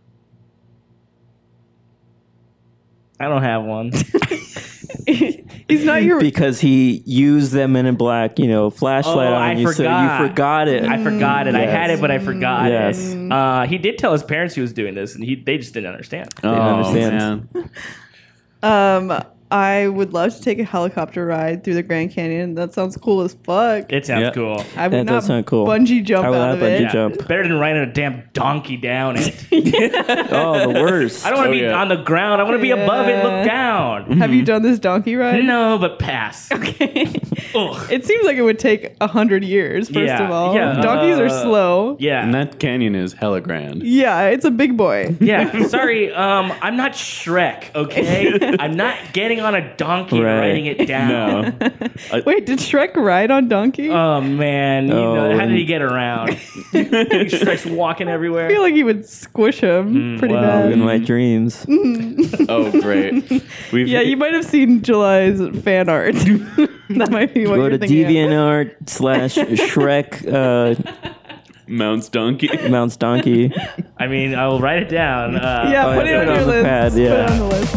Speaker 5: I don't have one.
Speaker 4: He's not your.
Speaker 3: Because he used them Men in Black, you know, flashlight
Speaker 5: Oh,
Speaker 3: on
Speaker 5: I
Speaker 3: you, so
Speaker 5: forgot.
Speaker 3: you forgot it.
Speaker 5: I forgot it. I had it, but I forgot
Speaker 3: Yes.
Speaker 5: it. Uh, he did tell his parents he was doing this, and he they just didn't understand.
Speaker 2: Oh,
Speaker 3: understand.
Speaker 2: man.
Speaker 4: Um, I would love to take a helicopter ride through the Grand Canyon. That sounds cool as fuck.
Speaker 5: It sounds
Speaker 2: Yeah.
Speaker 5: cool.
Speaker 4: I would
Speaker 3: That
Speaker 4: not
Speaker 3: does sound cool.
Speaker 4: bungee jump
Speaker 3: I would
Speaker 4: out
Speaker 3: not
Speaker 4: of
Speaker 3: bungee
Speaker 4: it.
Speaker 5: Yeah,
Speaker 3: jump.
Speaker 5: better than riding a damn donkey down it.
Speaker 3: Oh, the worst.
Speaker 5: I don't want to
Speaker 2: Oh,
Speaker 5: be
Speaker 2: yeah.
Speaker 5: on the ground. I want to be above it,
Speaker 4: Yeah.
Speaker 5: look down.
Speaker 4: Have you done this donkey ride?
Speaker 5: No, but pass.
Speaker 4: Okay.
Speaker 5: Ugh.
Speaker 4: It seems like it would take a hundred years. First
Speaker 5: Yeah,
Speaker 4: of all,
Speaker 5: yeah,
Speaker 4: donkeys are
Speaker 5: uh,
Speaker 4: slow.
Speaker 5: Yeah.
Speaker 2: And that canyon is hella grand.
Speaker 4: Yeah, it's a big boy.
Speaker 5: Yeah, sorry. Um, I'm not Shrek, okay? I'm not getting on a donkey and
Speaker 3: Right.
Speaker 5: riding it down.
Speaker 2: No.
Speaker 4: Wait, did Shrek ride on donkey?
Speaker 5: Oh man, you
Speaker 3: Oh,
Speaker 5: know, how did
Speaker 3: and-
Speaker 5: he get around? Shrek's walking everywhere.
Speaker 4: I feel like he would squish him
Speaker 5: Mm,
Speaker 4: pretty
Speaker 5: well,
Speaker 4: bad.
Speaker 3: In my dreams.
Speaker 2: Oh, great. We've,
Speaker 4: Yeah, you might have seen July's fan art. That might be what
Speaker 3: Go
Speaker 4: you're
Speaker 3: to
Speaker 4: thinking of.
Speaker 3: DeviantArt slash Shrek uh,
Speaker 2: Mounts Donkey.
Speaker 3: mounts donkey.
Speaker 5: I mean, I will write it down. Uh,
Speaker 4: Yeah,
Speaker 3: Oh,
Speaker 4: put
Speaker 3: yeah,
Speaker 4: it
Speaker 3: put
Speaker 4: on
Speaker 3: it
Speaker 4: your
Speaker 3: on the
Speaker 4: list.
Speaker 3: pad,
Speaker 4: Put it
Speaker 3: yeah.
Speaker 4: on the list.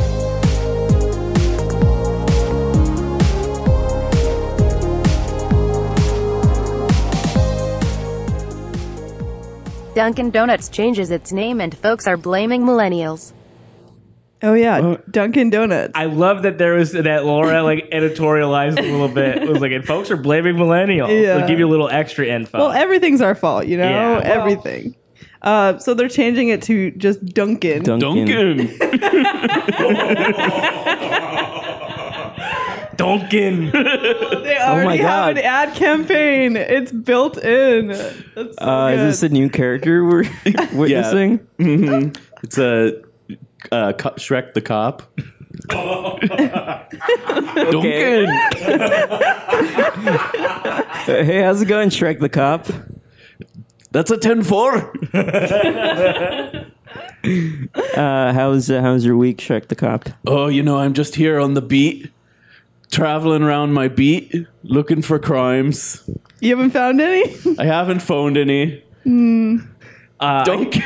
Speaker 7: Dunkin' Donuts changes its name and folks are blaming millennials.
Speaker 4: Oh yeah, Dunkin' Donuts.
Speaker 5: I love that there was that Laura like editorialized a little bit. It was like, and folks are blaming millennials.
Speaker 4: Yeah.
Speaker 5: They'll give you a little extra info.
Speaker 4: Well, everything's our fault, you know?
Speaker 5: Yeah, well-
Speaker 4: Everything. Uh, so they're changing it to just Dunkin'.
Speaker 3: Dunkin'.
Speaker 2: Duncan.
Speaker 5: Dunkin'.
Speaker 4: They
Speaker 3: Oh my
Speaker 4: already have
Speaker 3: God.
Speaker 4: an ad campaign. It's built in. That's so
Speaker 3: Uh,
Speaker 4: good.
Speaker 3: is this a new character we're witnessing?
Speaker 2: hmm It's a uh, co- Shrek the cop.
Speaker 3: Okay. Uh, hey, how's it going, Shrek the cop?
Speaker 2: That's a ten four.
Speaker 3: Uh, how's uh, how's your week, Shrek the cop?
Speaker 2: Oh, you know, I'm just here on the beat, traveling around my beat, looking for crimes.
Speaker 4: You haven't found any?
Speaker 2: I haven't found any.
Speaker 5: Uh,
Speaker 2: Don't.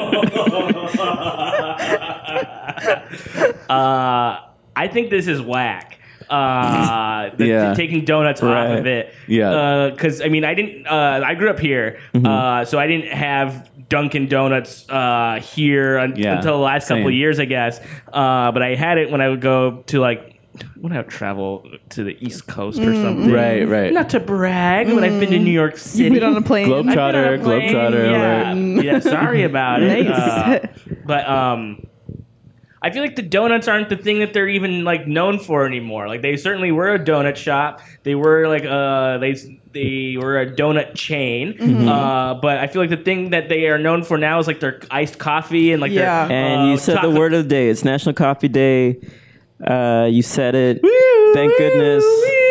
Speaker 5: uh, I think this is whack. Uh, the,
Speaker 2: Yeah.
Speaker 5: the taking donuts off
Speaker 3: Right.
Speaker 5: of it.
Speaker 2: Yeah.
Speaker 5: Because I mean, I didn't. Uh, I grew up here,
Speaker 2: Mm-hmm.
Speaker 5: uh, so I didn't have Dunkin' Donuts uh, here un-
Speaker 2: Yeah,
Speaker 5: until the last couple of
Speaker 2: same.
Speaker 5: years, I guess. Uh, but I had it when I would go to like when I would travel to the East Coast or something.
Speaker 2: Right, right.
Speaker 5: Not to brag, but I've been to New York City.
Speaker 4: You've been on a plane.
Speaker 5: I've been on a
Speaker 2: Globetrotter,
Speaker 5: plane,
Speaker 2: Globetrotter
Speaker 5: yeah.
Speaker 2: alert.
Speaker 5: Yeah, sorry about it.
Speaker 4: Nice.
Speaker 5: Uh, but um, I feel like the donuts aren't the thing that they're even like known for anymore. Like they certainly were a donut shop. They were like uh they they were a donut chain.
Speaker 4: Mm-hmm.
Speaker 5: Uh, but I feel like the thing that they are known for now is like their iced coffee and like
Speaker 4: Yeah.
Speaker 5: their
Speaker 3: And
Speaker 5: uh,
Speaker 3: you said
Speaker 5: chocolate-
Speaker 3: the word of the day. It's National Coffee Day. Uh, you said it. Thank goodness.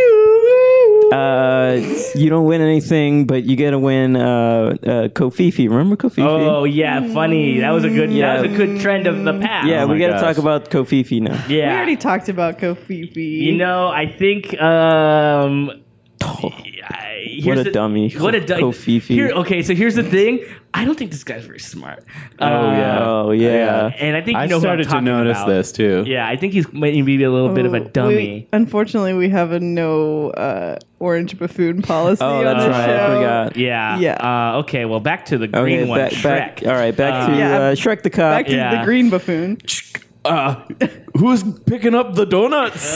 Speaker 3: Uh, you don't win anything, but you get to win uh, uh, Kofifi. Remember Kofifi?
Speaker 5: Oh yeah, funny. That was a good.
Speaker 3: Yeah.
Speaker 5: That was a good trend of the past.
Speaker 3: yeah,
Speaker 2: Oh
Speaker 3: we
Speaker 2: my
Speaker 3: got to
Speaker 2: gosh.
Speaker 3: talk about Kofifi now.
Speaker 5: yeah.
Speaker 4: We already talked about Kofifi.
Speaker 5: You know, I think um
Speaker 3: Oh,
Speaker 5: I-
Speaker 3: what
Speaker 5: here's
Speaker 3: a
Speaker 5: the-
Speaker 3: dummy.
Speaker 5: What a dummy.
Speaker 3: Kofifi.
Speaker 5: Here, okay, so here's the thing. I don't think this guy's very smart.
Speaker 2: Oh,
Speaker 5: Uh,
Speaker 2: yeah.
Speaker 3: Oh, yeah.
Speaker 5: And I think you
Speaker 2: I
Speaker 5: know
Speaker 2: started
Speaker 5: who I'm
Speaker 2: to
Speaker 5: talking
Speaker 2: notice
Speaker 5: about.
Speaker 2: this too.
Speaker 5: Yeah, I think he's maybe a little bit of a
Speaker 4: Oh,
Speaker 5: dummy.
Speaker 4: we- unfortunately, we have a no uh, orange buffoon policy
Speaker 3: Oh,
Speaker 4: on
Speaker 3: that's
Speaker 4: the
Speaker 3: right.
Speaker 4: show.
Speaker 3: I forgot.
Speaker 5: Yeah.
Speaker 4: Yeah.
Speaker 5: Uh, okay, well, back to the green
Speaker 3: Okay,
Speaker 5: one.
Speaker 3: back,
Speaker 5: Shrek.
Speaker 3: back. All right, back to
Speaker 4: Yeah.
Speaker 3: uh, Shrek the cop.
Speaker 4: Back to
Speaker 5: Yeah.
Speaker 4: the green buffoon.
Speaker 2: Uh, who's picking up the donuts?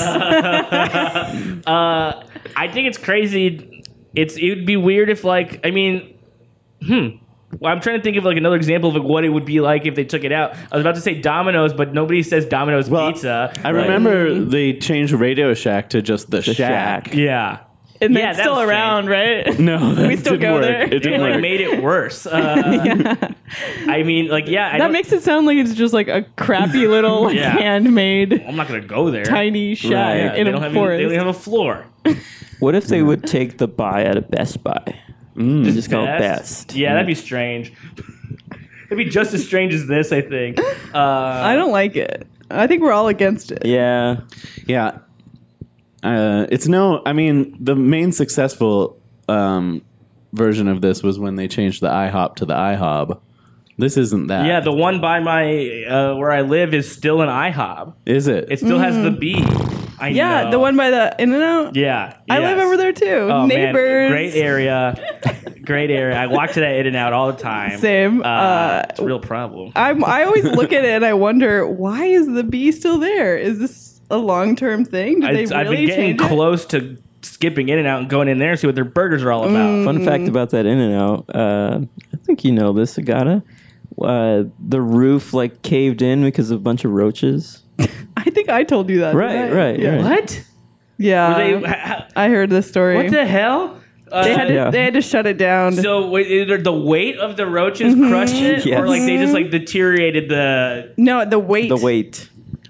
Speaker 5: Uh, I think it's crazy. It's it would be weird if like I mean, hmm. Well, I'm trying to think of like another example of like what it would be like if they took it out. I was about to say Domino's, but nobody says Domino's
Speaker 2: Well,
Speaker 5: pizza.
Speaker 2: I remember they changed Radio Shack to just the,
Speaker 3: The
Speaker 2: Shack.
Speaker 3: Shack.
Speaker 5: Yeah.
Speaker 4: And
Speaker 5: Yeah,
Speaker 4: it's
Speaker 5: that
Speaker 4: still
Speaker 5: was
Speaker 4: around, right?
Speaker 2: No, that
Speaker 4: We still
Speaker 2: didn't
Speaker 4: go
Speaker 2: work.
Speaker 4: there?
Speaker 2: It
Speaker 5: It
Speaker 2: didn't
Speaker 5: like
Speaker 2: work.
Speaker 5: made it worse. Uh, I mean, like, yeah, I
Speaker 4: That
Speaker 5: don't,
Speaker 4: makes it sound like it's just like a crappy little like,
Speaker 5: Yeah.
Speaker 4: handmade
Speaker 5: I'm not gonna go there.
Speaker 4: tiny shack
Speaker 5: Yeah,
Speaker 4: in
Speaker 5: they
Speaker 4: a
Speaker 5: don't have
Speaker 4: forest.
Speaker 5: Even, they don't have a floor.
Speaker 3: What if they would take the buy out of Best Buy? They just call it Best.
Speaker 5: Yeah, that'd be strange. It'd be just as strange as this, I think. Uh,
Speaker 4: I don't like it. I think we're all against it.
Speaker 3: Yeah.
Speaker 2: Yeah. Uh, it's no, I mean, the main successful um, version of this was when they changed the IHOP to the IHOB. This isn't that.
Speaker 5: Yeah, the one by my uh, where I live is still an IHOB.
Speaker 2: Is it?
Speaker 5: It still has the B. I
Speaker 4: Yeah,
Speaker 5: know.
Speaker 4: the one by the In-N-Out.
Speaker 5: Yeah,
Speaker 4: I live
Speaker 5: yes.
Speaker 4: over there too.
Speaker 5: Oh,
Speaker 4: Neighbors.
Speaker 5: man, great area, great area. I walk to that In and Out all the time.
Speaker 4: Same.
Speaker 5: Uh,
Speaker 4: Uh,
Speaker 5: it's a real problem.
Speaker 4: I'm, I always look at it and I wonder, why is the bee still there? Is this a long-term thing? Did
Speaker 5: I,
Speaker 4: they
Speaker 5: I've
Speaker 4: really
Speaker 5: been getting
Speaker 4: change it?
Speaker 5: close to skipping In and Out and going in there and see what their burgers are all about.
Speaker 4: Mm.
Speaker 3: Fun fact about that In and Out. Uh, I think you know this, Agata. Uh, the roof like caved in because of a bunch of roaches.
Speaker 4: I think I told you that.
Speaker 3: Right,
Speaker 4: didn't I?
Speaker 3: right,
Speaker 4: Yeah.
Speaker 3: right.
Speaker 5: What?
Speaker 4: Yeah.
Speaker 5: Were they, ha-
Speaker 4: I heard this story.
Speaker 5: what the hell? Uh,
Speaker 4: they had to,
Speaker 3: Yeah.
Speaker 4: they had to shut it down.
Speaker 5: so wait, either the weight of the roaches
Speaker 4: Mm-hmm.
Speaker 5: crushed it,
Speaker 3: Yes.
Speaker 5: or like they just like deteriorated the.
Speaker 4: no, the weight.
Speaker 3: The weight.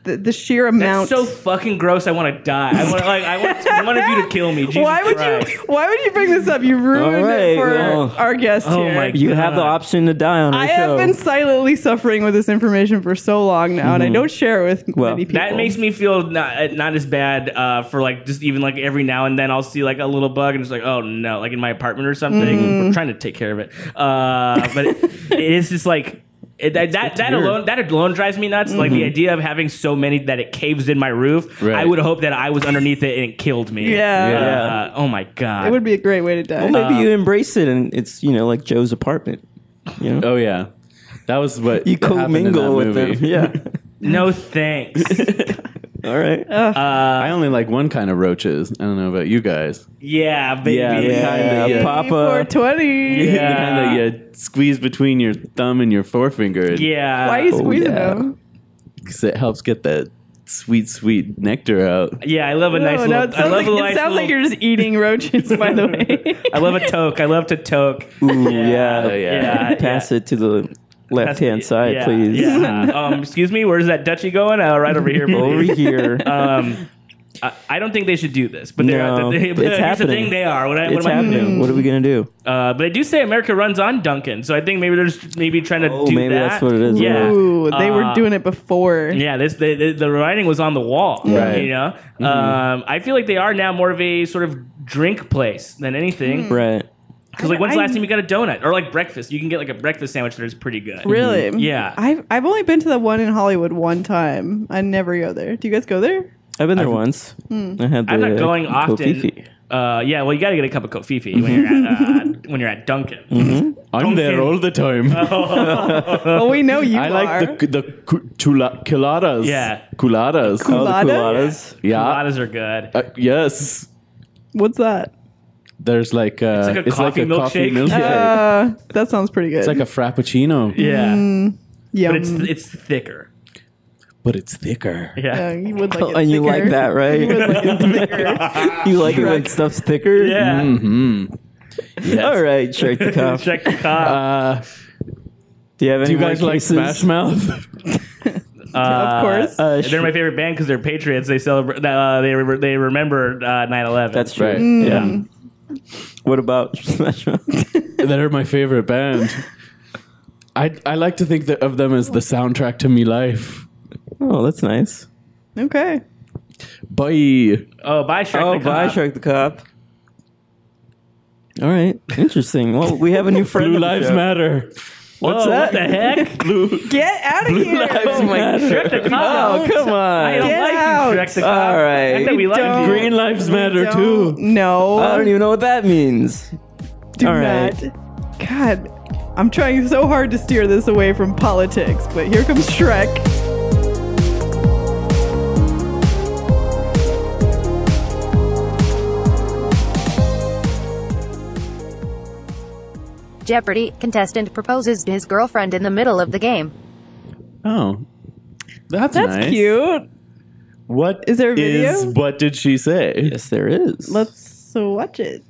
Speaker 4: the, the sheer amount.
Speaker 5: That's so fucking gross. I want to die. I want like I want one of you to kill me. Jesus
Speaker 4: why would
Speaker 5: Christ.
Speaker 4: you? Why would you bring this up? You ruined
Speaker 3: All right,
Speaker 4: it for
Speaker 3: well,
Speaker 4: our guest
Speaker 5: oh
Speaker 4: here.
Speaker 5: my
Speaker 3: You
Speaker 5: God.
Speaker 3: have the option to die on our
Speaker 4: I
Speaker 3: show.
Speaker 4: have been silently suffering with this information for so long now, and I don't share it with
Speaker 3: Well,
Speaker 4: many people.
Speaker 5: That makes me feel not not as bad uh, for like just even like every now and then I'll see like a little bug and it's like, oh no, like in my apartment or something.
Speaker 4: Mm.
Speaker 5: We're trying to take care of it, uh, but it, it is just like. It, that that, that alone that alone drives me nuts. Like the idea of having so many that it caves in my roof.
Speaker 2: Right.
Speaker 5: I would hope that I was underneath it and it killed me.
Speaker 4: Yeah.
Speaker 5: Uh, oh my god.
Speaker 4: It would be a great way to die.
Speaker 3: Well, maybe you embrace it, and it's you know like Joe's apartment. You know,
Speaker 2: Oh yeah, that was what
Speaker 3: you
Speaker 2: happened in that
Speaker 3: co-mingle with
Speaker 2: movie.
Speaker 3: them. Yeah.
Speaker 5: no thanks.
Speaker 3: All right.
Speaker 2: I only like one kind of roaches. I don't know about you guys.
Speaker 5: Yeah, baby.
Speaker 2: Yeah, the kind that you,
Speaker 3: Papa.
Speaker 4: four twenty.
Speaker 2: the kind that you squeeze between your thumb and your forefinger.
Speaker 5: Yeah.
Speaker 4: Why are you
Speaker 3: Oh,
Speaker 4: squeezing
Speaker 3: yeah.
Speaker 4: them?
Speaker 2: Because it helps get that sweet, sweet nectar out.
Speaker 5: Yeah, I love a nice
Speaker 4: Oh,
Speaker 5: little.
Speaker 4: no, it
Speaker 5: I
Speaker 4: sounds,
Speaker 5: love
Speaker 4: like,
Speaker 5: a
Speaker 4: it
Speaker 5: nice
Speaker 4: sounds
Speaker 5: little,
Speaker 4: like you're just eating roaches, by the way.
Speaker 5: I love a toke. I love to toke.
Speaker 3: Ooh, yeah.
Speaker 2: Oh, yeah.
Speaker 5: Yeah,
Speaker 3: Pass it to the left-hand side,
Speaker 5: yeah,
Speaker 3: please.
Speaker 5: Yeah. um, excuse me, where's that Dutchie going? Uh, right over here,
Speaker 3: Over
Speaker 5: please.
Speaker 3: here.
Speaker 5: Um, I, I don't think they should do this, but they're
Speaker 3: No,
Speaker 5: they, but
Speaker 3: it's
Speaker 5: here's the
Speaker 3: happening.
Speaker 5: thing: they are. What, I, what
Speaker 3: It's
Speaker 5: am I gonna
Speaker 3: happening.
Speaker 5: do?
Speaker 3: What are we gonna do?
Speaker 5: Uh, but I do say America runs on Duncan, so I think maybe they're just maybe trying to
Speaker 3: Oh,
Speaker 5: do
Speaker 3: maybe
Speaker 5: that.
Speaker 3: that's what it is.
Speaker 5: Yeah.
Speaker 4: Ooh, they were
Speaker 5: Uh,
Speaker 4: doing it before.
Speaker 5: Yeah, this the, the, the writing was on the wall.
Speaker 2: Right.
Speaker 5: You know,
Speaker 3: Mm-hmm.
Speaker 5: um, I feel like they are now more of a sort of drink place than anything.
Speaker 3: Right.
Speaker 5: Because like, when's the
Speaker 4: I-
Speaker 5: last time you got a donut or like breakfast? You can get like a breakfast sandwich that is pretty good.
Speaker 4: Really?
Speaker 5: Yeah.
Speaker 4: I've I've only been to the one in Hollywood one time. I never go there. Do you guys go there?
Speaker 3: I've been there once.
Speaker 4: Hmm.
Speaker 3: I had the
Speaker 5: I'm not going often.
Speaker 3: Kofifi.
Speaker 5: Uh, yeah, well, you got to get a cup of Kofifi when you're at uh, when you're at Dunkin'.
Speaker 3: Mm-hmm.
Speaker 2: I'm there
Speaker 5: Dunkin'.
Speaker 2: all the time.
Speaker 4: Well, we know you
Speaker 2: I
Speaker 4: are.
Speaker 2: like the the cu- chula, culadas.
Speaker 5: Yeah.
Speaker 2: Culadas.
Speaker 3: Oh, the
Speaker 4: Culada?
Speaker 3: culadas.
Speaker 2: Yeah.
Speaker 5: Coladas are good.
Speaker 2: Uh, yes.
Speaker 4: What's that?
Speaker 2: There's like uh,
Speaker 5: like a coffee
Speaker 2: coffee
Speaker 5: milkshake.
Speaker 4: Uh, that sounds pretty good.
Speaker 2: It's like a frappuccino,
Speaker 5: Yeah,
Speaker 4: Yum.
Speaker 5: but it's it's thicker.
Speaker 2: but it's thicker.
Speaker 5: Yeah,
Speaker 4: Yeah, you would like
Speaker 3: Oh,
Speaker 4: it
Speaker 3: and you
Speaker 4: thicker.
Speaker 3: like that, right?
Speaker 4: You would like it thicker.
Speaker 3: You like it when stuff's thicker?
Speaker 5: yeah.
Speaker 2: Mm-hmm.
Speaker 3: All right, Shrek the Cop.
Speaker 5: Check the cop.
Speaker 2: Uh,
Speaker 3: Do you have any
Speaker 2: do you
Speaker 3: more
Speaker 2: guys like
Speaker 3: cases?
Speaker 2: Smash Mouth?
Speaker 4: of course.
Speaker 3: Uh,
Speaker 5: They're my favorite band because they're patriots. They celebrate. Uh, they re- they remember uh, nine eleven.
Speaker 3: That's true.
Speaker 2: Right.
Speaker 3: Yeah. What about Smash Mouth?
Speaker 2: They're my favorite band. I I like to think that of them as the soundtrack to me life.
Speaker 3: Oh, that's nice.
Speaker 4: Okay.
Speaker 2: Bye.
Speaker 5: Oh, bye, Shrek
Speaker 3: Oh,
Speaker 5: the
Speaker 3: bye,
Speaker 5: Cop.
Speaker 3: Shrek the Cop. All right, interesting. Well, we have a new friend.
Speaker 2: Blue
Speaker 3: on the
Speaker 2: Lives
Speaker 3: show.
Speaker 2: Matter.
Speaker 3: What's
Speaker 5: Whoa,
Speaker 3: that?
Speaker 5: What the heck?
Speaker 2: Blue.
Speaker 4: Get out of here.
Speaker 3: Oh my God.
Speaker 5: Shrek the Cop.
Speaker 3: Oh, come
Speaker 5: I don't
Speaker 3: on.
Speaker 4: Get
Speaker 5: like
Speaker 4: out.
Speaker 5: you, Shrek the Cop.
Speaker 3: All right.
Speaker 5: I thought we liked
Speaker 4: Don't.
Speaker 5: you.
Speaker 2: Green Lives Matter
Speaker 4: Don't-
Speaker 2: too.
Speaker 4: No.
Speaker 3: I don't even know what that means.
Speaker 4: Do
Speaker 3: All right.
Speaker 4: not. God, I'm trying so hard to steer this away from politics, but here comes Shrek.
Speaker 7: Jeopardy! Contestant proposes to his girlfriend in the middle of the game.
Speaker 2: Oh, that's,
Speaker 4: That's
Speaker 2: nice.
Speaker 4: cute.
Speaker 2: What
Speaker 4: Is there a video?
Speaker 2: is- what did she say?
Speaker 3: Yes, there is.
Speaker 4: Let's watch it.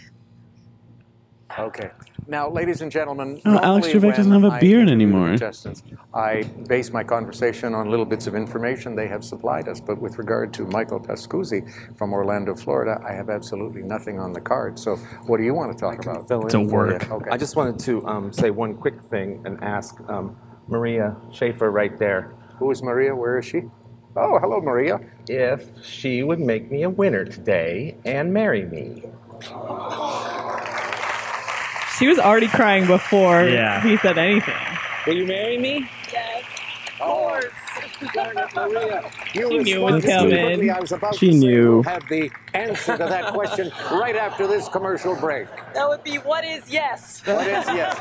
Speaker 11: Okay. Now, ladies and gentlemen,
Speaker 2: Oh, Alex
Speaker 11: normally
Speaker 2: Trebek doesn't
Speaker 11: when
Speaker 2: have a
Speaker 11: I
Speaker 2: beard
Speaker 11: interview
Speaker 2: anymore.
Speaker 11: contestants, I base my conversation on little bits of information they have supplied us. But with regard to Michael Pascuzzi from Orlando, Florida, I have absolutely nothing on the card. So, what do you want to talk about?
Speaker 12: Fill
Speaker 5: It's a
Speaker 12: in for
Speaker 5: work.
Speaker 12: you.
Speaker 11: Okay.
Speaker 12: I just wanted to um, say one quick thing and ask um, Maria Schaefer right there
Speaker 11: Who is Maria? Where is she? Oh, hello, Maria.
Speaker 12: if she would make me a winner today and marry me.
Speaker 4: She was already crying before
Speaker 5: Yeah.
Speaker 4: he said anything.
Speaker 12: Will you marry me?
Speaker 11: Maria, you
Speaker 4: She knew it was
Speaker 11: responded so
Speaker 4: coming.
Speaker 11: quickly, I was about
Speaker 3: She
Speaker 11: to say
Speaker 3: knew.
Speaker 11: we'll have the answer to that question right after this commercial break.
Speaker 13: That would be what is yes?
Speaker 11: What is yes?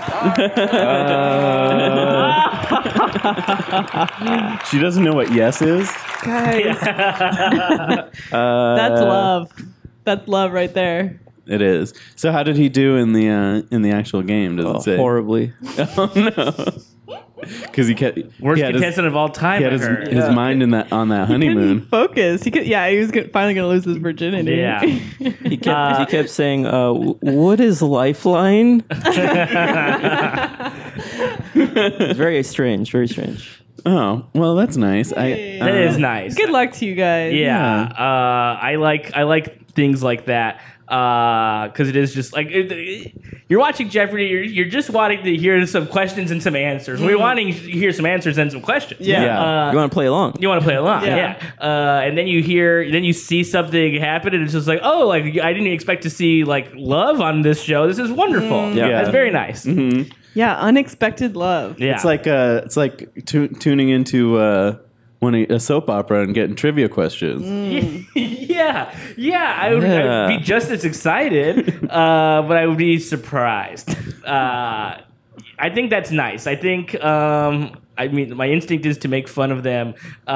Speaker 2: She doesn't know what yes is.
Speaker 4: Guys,
Speaker 3: Uh,
Speaker 4: that's love. That's love right there.
Speaker 2: It is. So how did he do in the uh, in the actual game? Does
Speaker 3: oh,
Speaker 2: it say?
Speaker 3: horribly.
Speaker 2: Oh no. Because he kept
Speaker 5: Worst
Speaker 2: he had his,
Speaker 5: contestant of all time.
Speaker 2: he had
Speaker 5: I
Speaker 2: his,
Speaker 5: heard.
Speaker 2: his mind in that on that honeymoon.
Speaker 4: Focus. He could. Yeah, he was gonna, finally going to lose his virginity.
Speaker 5: Yeah.
Speaker 3: He kept, he kept saying, uh, w- "What is Lifeline?" It's very strange. Very strange.
Speaker 2: Oh, well, that's nice. I
Speaker 5: That
Speaker 2: uh,
Speaker 5: is nice.
Speaker 4: Good luck to you guys.
Speaker 5: Yeah, uh, I like I like things like that because it is just like it, it- you're watching Jeopardy. You're, you're just wanting to hear some questions and some answers. We're wanting to hear some answers and some questions.
Speaker 3: Yeah. Yeah.
Speaker 5: Uh,
Speaker 3: You wanna play along.
Speaker 5: You want to play along.
Speaker 3: Yeah.
Speaker 5: Yeah. Uh, and then you hear, then you see something happen, and it's just like, oh, like I didn't expect to see like love on this show. This is wonderful.
Speaker 4: Mm.
Speaker 2: Yeah.
Speaker 5: That's very nice.
Speaker 2: Mhm.
Speaker 4: Yeah, unexpected love.
Speaker 5: Yeah.
Speaker 2: It's like uh, it's like tu- tuning into uh, one of- a soap opera and getting trivia questions.
Speaker 4: Mm.
Speaker 5: yeah, yeah, I would, I
Speaker 2: Yeah.
Speaker 5: would be just as excited, uh, but I would be surprised. Uh, I think that's nice. I think, um, I mean, my instinct is to make fun of them,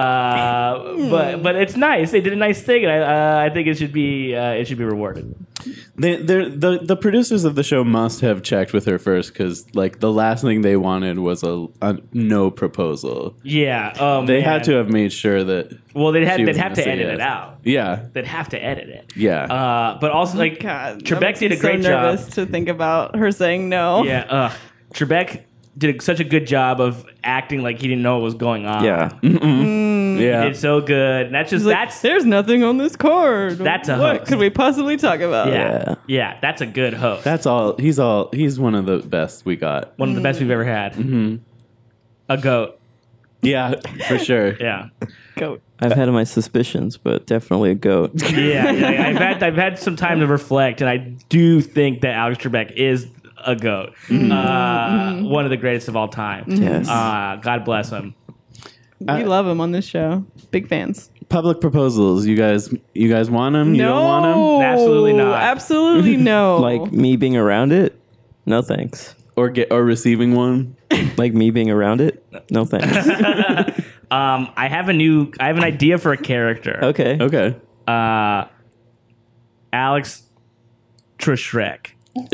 Speaker 5: uh, but but it's nice. They did a nice thing, and I, uh, I think it should be uh, it should be rewarded.
Speaker 2: They, they're- the the producers of the show must have checked with her first because like the last thing they wanted was a, a no proposal.
Speaker 5: Yeah, oh,
Speaker 2: they
Speaker 5: man.
Speaker 2: had to have made sure that.
Speaker 5: Well, they'd have
Speaker 2: she
Speaker 5: they'd
Speaker 2: was
Speaker 5: have
Speaker 2: gonna
Speaker 5: to
Speaker 2: say
Speaker 5: edit
Speaker 2: yes.
Speaker 5: it out.
Speaker 2: Yeah,
Speaker 5: They'd have to edit it.
Speaker 2: yeah.
Speaker 5: Uh, but also, like,
Speaker 4: God, that
Speaker 5: Trebek
Speaker 4: makes me
Speaker 5: did a great
Speaker 4: so
Speaker 5: job.
Speaker 4: nervous to think about her saying no.
Speaker 5: Yeah, uh, Trebek did such a good job of acting like he didn't know what was going on.
Speaker 3: Yeah.
Speaker 4: Mm.
Speaker 2: Yeah.
Speaker 5: He did so good. And that's just
Speaker 4: She's like,
Speaker 5: that's
Speaker 4: there's nothing on this card.
Speaker 5: That's a
Speaker 4: what
Speaker 5: host.
Speaker 4: could we possibly talk about?
Speaker 5: yeah, yeah, that's a good host.
Speaker 2: That's all. He's all. He's one of the best we got.
Speaker 5: One of the best we've ever had.
Speaker 2: hmm
Speaker 5: A goat.
Speaker 2: Yeah, for sure.
Speaker 5: Yeah.
Speaker 4: Goat.
Speaker 3: I've had my suspicions, but definitely a goat.
Speaker 5: Yeah, yeah, I've had I've had some time to reflect, and I do think that Alex Trebek is a goat. Uh, one of the greatest of all time.
Speaker 3: Yes.
Speaker 5: Uh, God bless him.
Speaker 4: We love him on this show. Big fans.
Speaker 2: Public proposals. You guys. You guys want them? You
Speaker 4: no,
Speaker 2: don't want them?
Speaker 5: Absolutely not.
Speaker 4: Absolutely no.
Speaker 3: Like me being around it? No thanks.
Speaker 2: Or get or receiving one?
Speaker 3: Like me being around it? No thanks.
Speaker 5: Um, I have a new. I have an idea for a character.
Speaker 3: Okay.
Speaker 2: Okay.
Speaker 5: Uh, Alex Trushrek.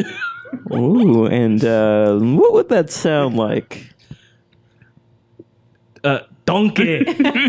Speaker 3: Ooh, and uh, what would that sound like?
Speaker 5: Uh, donkey.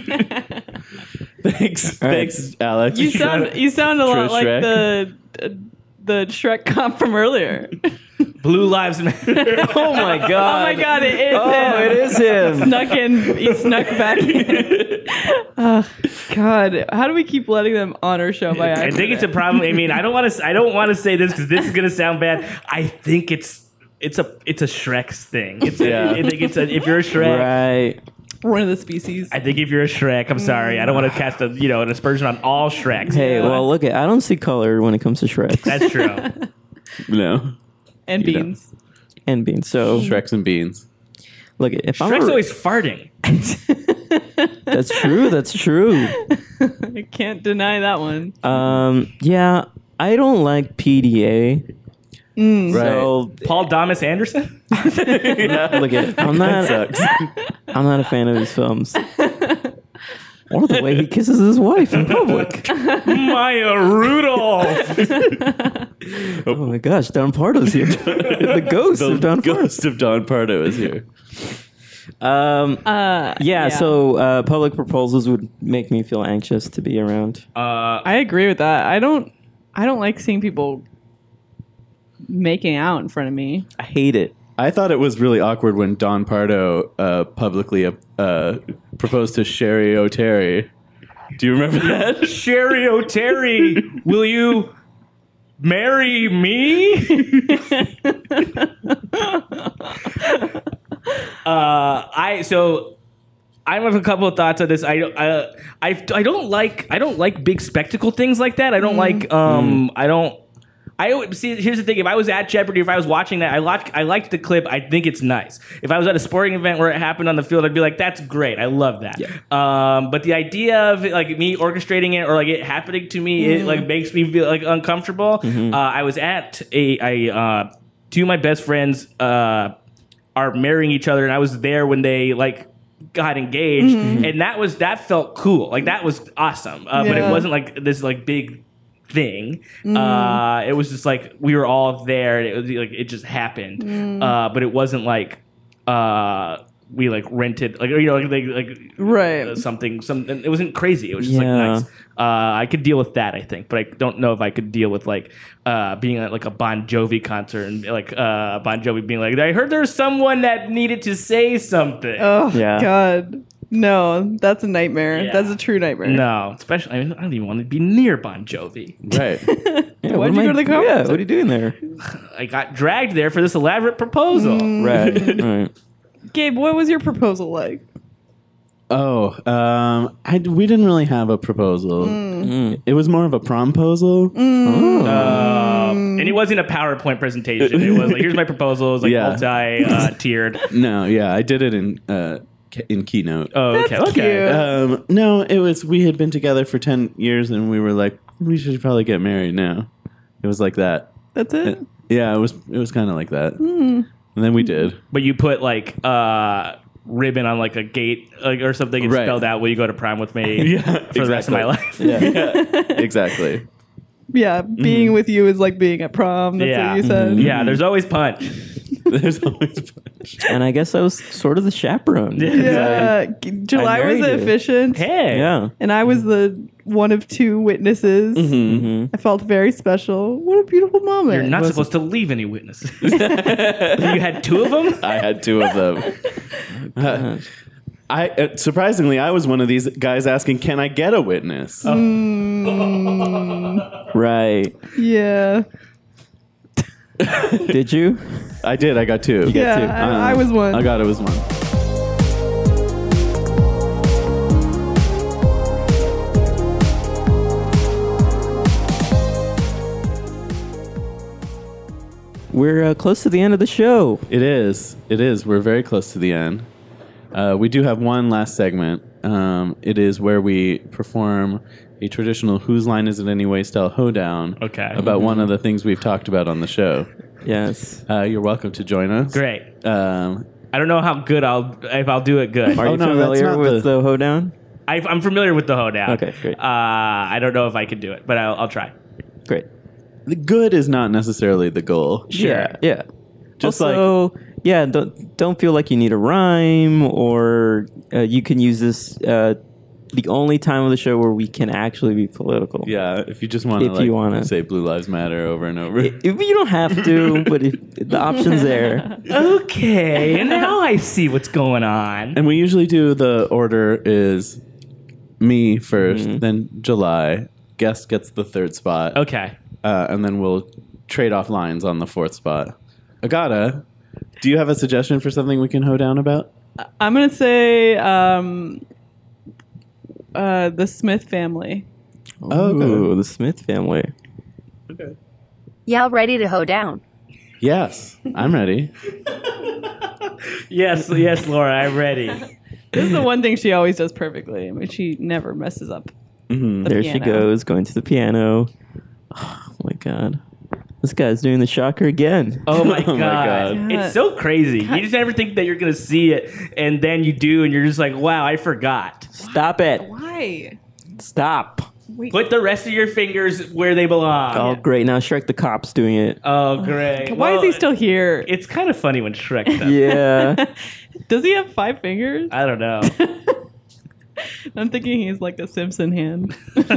Speaker 2: Thanks. Thanks, Alex.
Speaker 4: you sound you sound a lot
Speaker 2: Trish
Speaker 4: like
Speaker 2: Shrek.
Speaker 4: the the Shrek comp from earlier.
Speaker 5: Blue Lives Matter.
Speaker 3: Oh my god.
Speaker 4: Oh my god, it is
Speaker 3: Oh,
Speaker 4: him.
Speaker 3: it is him.
Speaker 4: Snuck in. He snuck back in. Oh, God, how do we keep letting them on our show by
Speaker 5: I
Speaker 4: accident?
Speaker 5: think it's a problem. I mean, I don't want to. I don't want to say this because this is gonna sound bad. I think it's it's a it's a Shrek's thing. It's
Speaker 2: Yeah.
Speaker 5: a, I think it's a, if you're a Shrek.
Speaker 3: Right.
Speaker 4: one of the species.
Speaker 5: I think if you're a Shrek, I'm sorry. I don't want to cast a you know an aspersion on all Shreks.
Speaker 3: Hey,
Speaker 5: but
Speaker 3: well, look, at I don't see color when it comes to Shrek
Speaker 5: that's true.
Speaker 2: No.
Speaker 4: and
Speaker 2: you don't.
Speaker 4: beans.
Speaker 3: and beans. So
Speaker 2: Shreks and beans.
Speaker 3: look, if I'm
Speaker 5: Shrek's
Speaker 3: a,
Speaker 5: always farting.
Speaker 3: that's true. That's true.
Speaker 4: I can't deny that one.
Speaker 3: Um, yeah, I don't like P D A.
Speaker 4: Mm.
Speaker 3: So
Speaker 5: Paul Thomas Anderson.
Speaker 3: look at I'm not.
Speaker 2: Sucks.
Speaker 3: I'm not a fan of his films. Or the way he kisses his wife in public.
Speaker 5: Maya Rudolph.
Speaker 3: Oh my gosh, Don Pardo's here. The ghost
Speaker 2: The
Speaker 3: of Don Pardo.
Speaker 2: ghost of Don Pardo is here.
Speaker 3: Um,
Speaker 4: Uh,
Speaker 3: yeah, so uh, public proposals would make me feel anxious to be around.
Speaker 5: Uh,
Speaker 4: I agree with that. I don't. I don't like seeing people making out in front of me.
Speaker 3: I hate it.
Speaker 2: I thought it was really awkward when Don Pardo uh, publicly uh, proposed to Sherry O'Terry. Do you remember that?
Speaker 5: Sherry O'Terry, will you marry me? uh, I so I have a couple of thoughts on this. I I I, I don't like I don't like big spectacle things like that. I don't like um I don't. I always, see. Here's the thing: if I was at Jeopardy, if I was watching that, I liked, I liked the clip. I think it's nice. If I was at a sporting event where it happened on the field, I'd be like, "That's great. I love that." Um, but the idea of it, like me orchestrating it or like it happening to me, it like makes me feel like uncomfortable. Uh, I was at a, a uh, two of my best friends uh, are marrying each other, and I was there when they like got engaged, and that was that felt cool. Like that was awesome. Uh, But it
Speaker 4: Yeah.
Speaker 5: wasn't like this like big thing. Uh, it was just like we were all there, and it was like it just happened. Uh, but it wasn't like uh, we like rented, like you know, like, like
Speaker 4: Right.
Speaker 5: uh, something. Something. It wasn't crazy. It was just
Speaker 3: Yeah.
Speaker 5: like nice. Uh, I could deal with that, I think, but I don't know if I could deal with like uh, being at like a Bon Jovi concert and like uh, Bon Jovi being like, "I heard there's someone that needed to say something."
Speaker 4: Oh
Speaker 3: Yeah.
Speaker 4: God. No, that's a nightmare.
Speaker 5: Yeah.
Speaker 4: That's a true nightmare.
Speaker 5: No, especially I, mean, I don't even want to be near Bon Jovi.
Speaker 2: Right.
Speaker 3: Yeah,
Speaker 4: Why'd
Speaker 3: what
Speaker 4: you
Speaker 3: am
Speaker 4: go
Speaker 3: I-
Speaker 4: to the conference?
Speaker 3: Yeah, what are you doing there?
Speaker 5: I got dragged there for this elaborate proposal.
Speaker 4: Mm.
Speaker 3: Right. right.
Speaker 4: Gabe, what was your proposal like?
Speaker 2: Oh, um, I, we didn't really have a proposal.
Speaker 3: Mm.
Speaker 2: It was more of a promposal.
Speaker 4: Mm.
Speaker 5: Uh, and it wasn't a PowerPoint presentation. It was like, here's my proposal. It was like
Speaker 2: Yeah.
Speaker 5: multi-tiered.
Speaker 2: No, yeah, I did it in uh, K- in Keynote.
Speaker 5: Oh, okay.
Speaker 4: That's
Speaker 5: okay.
Speaker 4: cute.
Speaker 2: Um, no, it was we had been together for ten years, and we were like, we should probably get married now. It was like that.
Speaker 4: That's it?
Speaker 2: Uh, yeah, it was. It was kind of like that.
Speaker 4: Mm.
Speaker 2: And then we did.
Speaker 5: But you put like uh ribbon on like a gate like, or something and
Speaker 2: Right.
Speaker 5: spelled out, will you go to prom with me
Speaker 2: Yeah,
Speaker 5: for the rest of my life?
Speaker 2: Yeah, yeah, exactly.
Speaker 4: Yeah, being with you is like being at prom. That's
Speaker 5: yeah.
Speaker 4: what you said.
Speaker 5: Yeah, there's always punch.
Speaker 2: There's always punch.
Speaker 3: And I guess I was sort of the chaperone.
Speaker 4: Yeah, G- July was
Speaker 3: married
Speaker 4: the
Speaker 3: you.
Speaker 4: efficient,
Speaker 5: Hey.
Speaker 3: Yeah.
Speaker 4: and I was the one of two witnesses.
Speaker 3: Mm-hmm.
Speaker 4: I felt very special. What a beautiful moment.
Speaker 5: You're not
Speaker 3: Was-
Speaker 5: supposed to leave any witnesses. You had two of them?
Speaker 2: I had two of them. Uh, I uh, surprisingly, I was one of these guys asking, "Can I get a witness?"
Speaker 4: Mm,
Speaker 3: Right.
Speaker 4: yeah,
Speaker 3: Did you?
Speaker 2: I did. I got two.
Speaker 4: yeah.
Speaker 3: two.
Speaker 4: I, I was one.
Speaker 2: I got it was one.
Speaker 3: We're uh, close to the end of the show.
Speaker 2: It is. It is. We're very close to the end. Uh, we do have one last segment. Um, it is where we perform a traditional "Whose Line Is It Anyway" style hoedown.
Speaker 5: Okay.
Speaker 2: About one of the things we've talked about on the show.
Speaker 3: Yes.
Speaker 2: Uh, you're welcome to join us.
Speaker 5: Great.
Speaker 2: Um,
Speaker 5: I don't know how good I'll if I'll do it good.
Speaker 3: Are
Speaker 2: Oh,
Speaker 3: you
Speaker 2: no, that's
Speaker 3: familiar
Speaker 2: not
Speaker 3: with
Speaker 2: the-
Speaker 3: the, hoedown?
Speaker 5: I, I'm familiar with the hoedown.
Speaker 3: Okay, great.
Speaker 5: Uh, I don't know if I can do it, but I'll, I'll try.
Speaker 3: Great.
Speaker 2: the good is not necessarily the goal.
Speaker 3: Yeah. Yeah.
Speaker 2: Just
Speaker 3: also, yeah, don't don't feel like you need a rhyme, or uh, you can use this. Uh, the only time of the show where we can actually be political.
Speaker 2: Yeah, if you just want to
Speaker 3: If
Speaker 2: like,
Speaker 3: you wanna.
Speaker 2: say Blue Lives Matter over and over.
Speaker 3: If you don't have to, but if the option's there.
Speaker 5: Okay, now I see what's going on.
Speaker 2: And we usually do the order is me first,
Speaker 3: Mm-hmm.
Speaker 2: then July. Guest gets the third spot.
Speaker 5: Okay.
Speaker 2: Uh, and then we'll trade off lines on the fourth spot. Agata, do you have a suggestion for something we can hoe down about?
Speaker 4: I'm gonna say um, uh, the Smith family.
Speaker 2: Oh, okay.
Speaker 3: Ooh, the Smith family.
Speaker 7: Y'all ready to hoe down?
Speaker 2: Yes, I'm ready.
Speaker 5: Yes, yes, Laura, I'm ready.
Speaker 4: This is the one thing she always does perfectly. I mean, she never messes up.
Speaker 2: Mhm.
Speaker 4: The
Speaker 3: There she
Speaker 4: piano.
Speaker 3: goes, going to the piano. Oh my god. This guy's doing the shocker again.
Speaker 5: Oh my,
Speaker 2: Oh my
Speaker 5: god.
Speaker 2: God.
Speaker 5: It's so crazy. You just never think that you're going to see it, and then you do, and you're just like, wow, I forgot.
Speaker 3: Stop it.
Speaker 4: Why?
Speaker 3: Stop.
Speaker 4: Wait.
Speaker 5: Put the rest of your fingers where they belong.
Speaker 3: Oh, great. Now Shrek the Cop's doing it.
Speaker 5: Oh, great.
Speaker 4: Why
Speaker 5: Well,
Speaker 4: is he still here?
Speaker 5: It's kind of funny when Shrek does.
Speaker 3: Yeah.
Speaker 4: Does he have five fingers?
Speaker 5: I don't know.
Speaker 4: I'm thinking he's like a Simpson hand.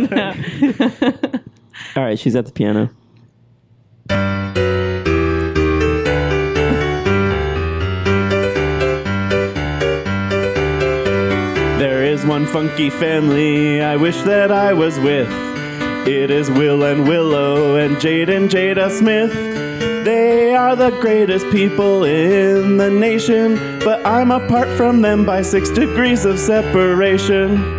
Speaker 3: All right, she's at the piano.
Speaker 2: There is one funky family I wish that I was with. It is Will and Willow and Jade and Jada Smith. They are the greatest people in the nation, but I'm apart from them by six degrees of separation.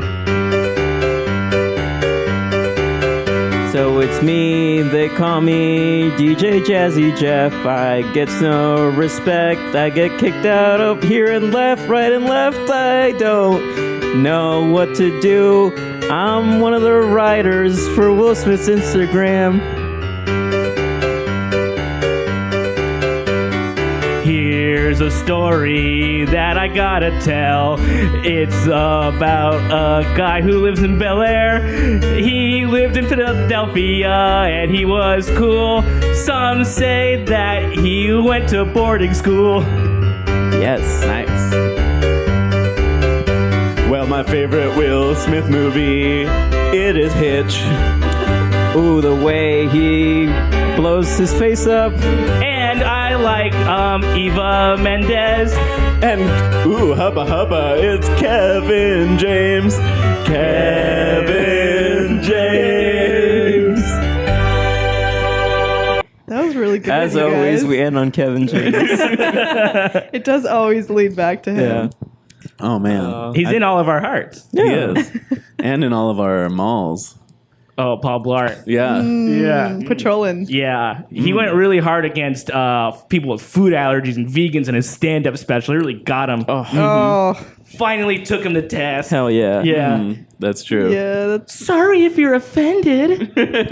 Speaker 3: So it's me, they call me D J Jazzy Jeff. I get no respect, I get kicked out of here and left, right and left. I don't know what to do. I'm one of the writers for Will Smith's Instagram.
Speaker 5: Here's a story that I gotta tell. It's about a guy who lives in Bel Air. He lived in Philadelphia and he was cool. Some say that he went to boarding school.
Speaker 3: Yes.
Speaker 2: Nice. Well, my favorite Will Smith movie, it is Hitch.
Speaker 3: Ooh, the way he blows his face up.
Speaker 5: And And I like um, Eva Mendes.
Speaker 2: And ooh, hubba hubba, it's Kevin James. Kevin James.
Speaker 4: That was really good.
Speaker 3: As
Speaker 4: you
Speaker 3: always,
Speaker 4: guys.
Speaker 3: we end on Kevin James.
Speaker 4: It does always lead back to him.
Speaker 3: Yeah.
Speaker 2: Oh man,
Speaker 5: He's in all of our hearts.
Speaker 2: He is, and in all of our malls.
Speaker 5: Oh, Paul Blart.
Speaker 2: Yeah,
Speaker 5: yeah,
Speaker 4: patrolling.
Speaker 5: Yeah, he went really hard against uh, people with food allergies and vegans in his stand-up special. He really got him. Oh,
Speaker 4: Oh,
Speaker 5: finally took him to task.
Speaker 3: Hell yeah.
Speaker 5: Yeah.
Speaker 2: Mm, that's true.
Speaker 4: yeah. That's,
Speaker 5: Sorry if you're offended.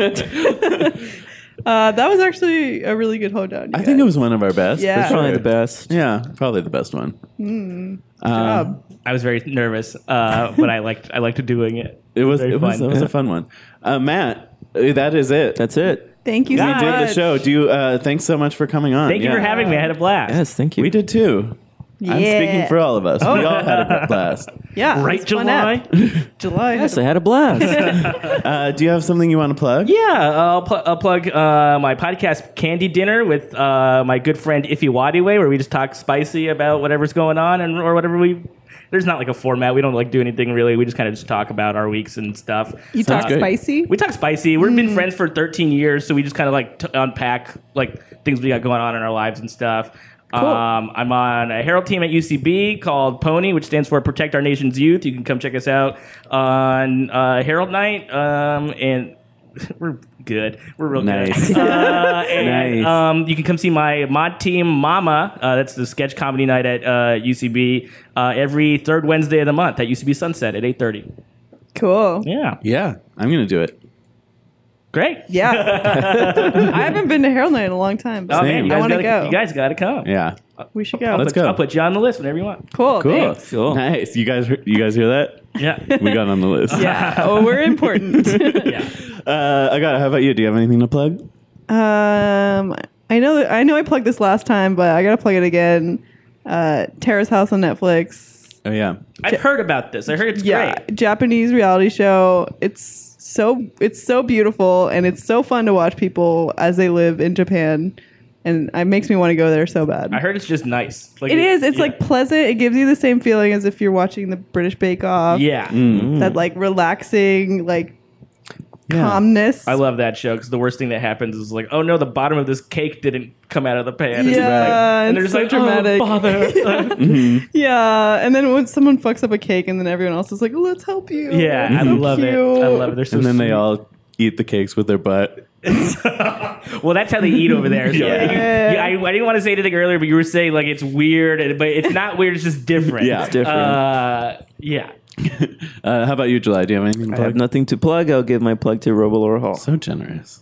Speaker 4: uh, that was actually a really good hoedown. you
Speaker 2: I think
Speaker 4: guys.
Speaker 2: it was one of our best.
Speaker 4: Yeah.
Speaker 2: for sure.
Speaker 3: Probably the best.
Speaker 2: Yeah, probably the best one.
Speaker 4: Mm,
Speaker 2: Uh,
Speaker 4: job.
Speaker 5: I was very nervous, uh, but I liked I liked doing it.
Speaker 2: It was
Speaker 5: Very
Speaker 2: it was
Speaker 5: fun.
Speaker 2: it was a fun one. Uh, Matt, uh, that is it.
Speaker 3: That's it.
Speaker 4: Thank you so
Speaker 2: we
Speaker 4: much.
Speaker 2: did the show. Do you? Uh, thanks so much for coming on.
Speaker 5: Thank you
Speaker 2: Yeah.
Speaker 5: for having me. I had a blast.
Speaker 3: Yes, thank you.
Speaker 2: We did too. I'm
Speaker 4: Yeah.
Speaker 2: speaking for all of us.
Speaker 5: Oh.
Speaker 2: We all had a blast.
Speaker 4: Yeah. it
Speaker 5: Right,
Speaker 4: was a fun
Speaker 5: July?
Speaker 4: app. July.
Speaker 3: Yes, I had a blast.
Speaker 2: Uh, do you have something you want to plug?
Speaker 5: Yeah, I'll, pl- I'll plug uh, my podcast, Candy Dinner, with uh, my good friend Iffy Wadiwe, where we just talk spicy about whatever's going on and or whatever we. There's not like a format. We don't like do anything really. We just kind of just talk about our weeks and stuff.
Speaker 4: You
Speaker 2: Sounds
Speaker 4: talk
Speaker 2: great.
Speaker 4: spicy?
Speaker 5: We talk spicy. We've been friends for thirteen years, so we just kind of like t- unpack like things we got going on in our lives and stuff.
Speaker 4: Cool.
Speaker 5: Um, I'm on a Herald team at U C B called Pony, which stands for Protect Our Nation's Youth. You can come check us out on uh, Herald Night, um, and we're good. We're real
Speaker 2: Nice.
Speaker 5: good. Uh, and,
Speaker 2: Nice.
Speaker 5: um, you can come see my mod team, Mama. Uh, that's the sketch comedy night at uh, U C B uh, every third Wednesday of the month at U C B Sunset at eight thirty.
Speaker 4: Cool.
Speaker 5: Yeah,
Speaker 2: Yeah, I'm gonna do it.
Speaker 5: great.
Speaker 4: Yeah. I haven't been to Herald Night in a long time. But
Speaker 5: Oh, man, you
Speaker 4: I
Speaker 5: guys
Speaker 4: want to
Speaker 5: gotta,
Speaker 4: go.
Speaker 5: You guys got to come.
Speaker 2: Yeah,
Speaker 4: we should
Speaker 5: I'll
Speaker 4: go.
Speaker 2: Let's
Speaker 5: put,
Speaker 2: go.
Speaker 5: I'll put you on the list whenever you want.
Speaker 4: Cool.
Speaker 2: cool.
Speaker 4: Thanks.
Speaker 3: Cool.
Speaker 2: Nice. You guys, you guys hear that?
Speaker 5: Yeah.
Speaker 2: We got on the list.
Speaker 4: Yeah. Oh, we're important.
Speaker 5: yeah.
Speaker 2: Uh, I got. How about you? Do you have anything to plug?
Speaker 4: Um, I know that I know I plugged this last time, but I gotta plug it again. Uh, Terrace House on Netflix.
Speaker 2: Oh yeah.
Speaker 5: I've heard about this. I heard it's
Speaker 4: Yeah,
Speaker 5: great.
Speaker 4: Japanese reality show. It's so it's so beautiful and it's so fun to watch people as they live in Japan, and it makes me want to go there so bad.
Speaker 5: I heard it's just nice. Like
Speaker 4: It is. It's
Speaker 5: yeah.
Speaker 4: like pleasant. It gives you the same feeling as if you're watching the British Bake Off.
Speaker 5: Yeah.
Speaker 4: That like relaxing, like
Speaker 2: Yeah.
Speaker 4: calmness.
Speaker 5: I love that show because the worst thing that happens is like, oh no, the bottom of this cake didn't come out of the pan. It's
Speaker 4: Yeah,
Speaker 5: like- and
Speaker 4: it's
Speaker 5: they're just
Speaker 4: so
Speaker 5: like,
Speaker 4: dramatic.
Speaker 5: oh, bother.
Speaker 2: Mm-hmm.
Speaker 4: Yeah, and then when someone fucks up a cake, and then everyone else is like, "Let's help you."
Speaker 5: yeah, I
Speaker 4: It's so
Speaker 5: love it.
Speaker 4: cute.
Speaker 5: I love it. They're so
Speaker 2: And then
Speaker 5: sweet.
Speaker 2: they all eat the cakes with their butt.
Speaker 5: Well, that's how they eat over there. So
Speaker 2: Yeah.
Speaker 5: you- you- I, I didn't want to say anything earlier, but you were saying like it's weird, and- but it's not weird. It's just different.
Speaker 2: Yeah. It's
Speaker 3: different.
Speaker 5: Uh, yeah.
Speaker 2: Uh, how about you, July? Do you have anything to
Speaker 3: I have
Speaker 2: plug?
Speaker 3: nothing to plug. I'll give my plug to Robolora Hall.
Speaker 2: So generous.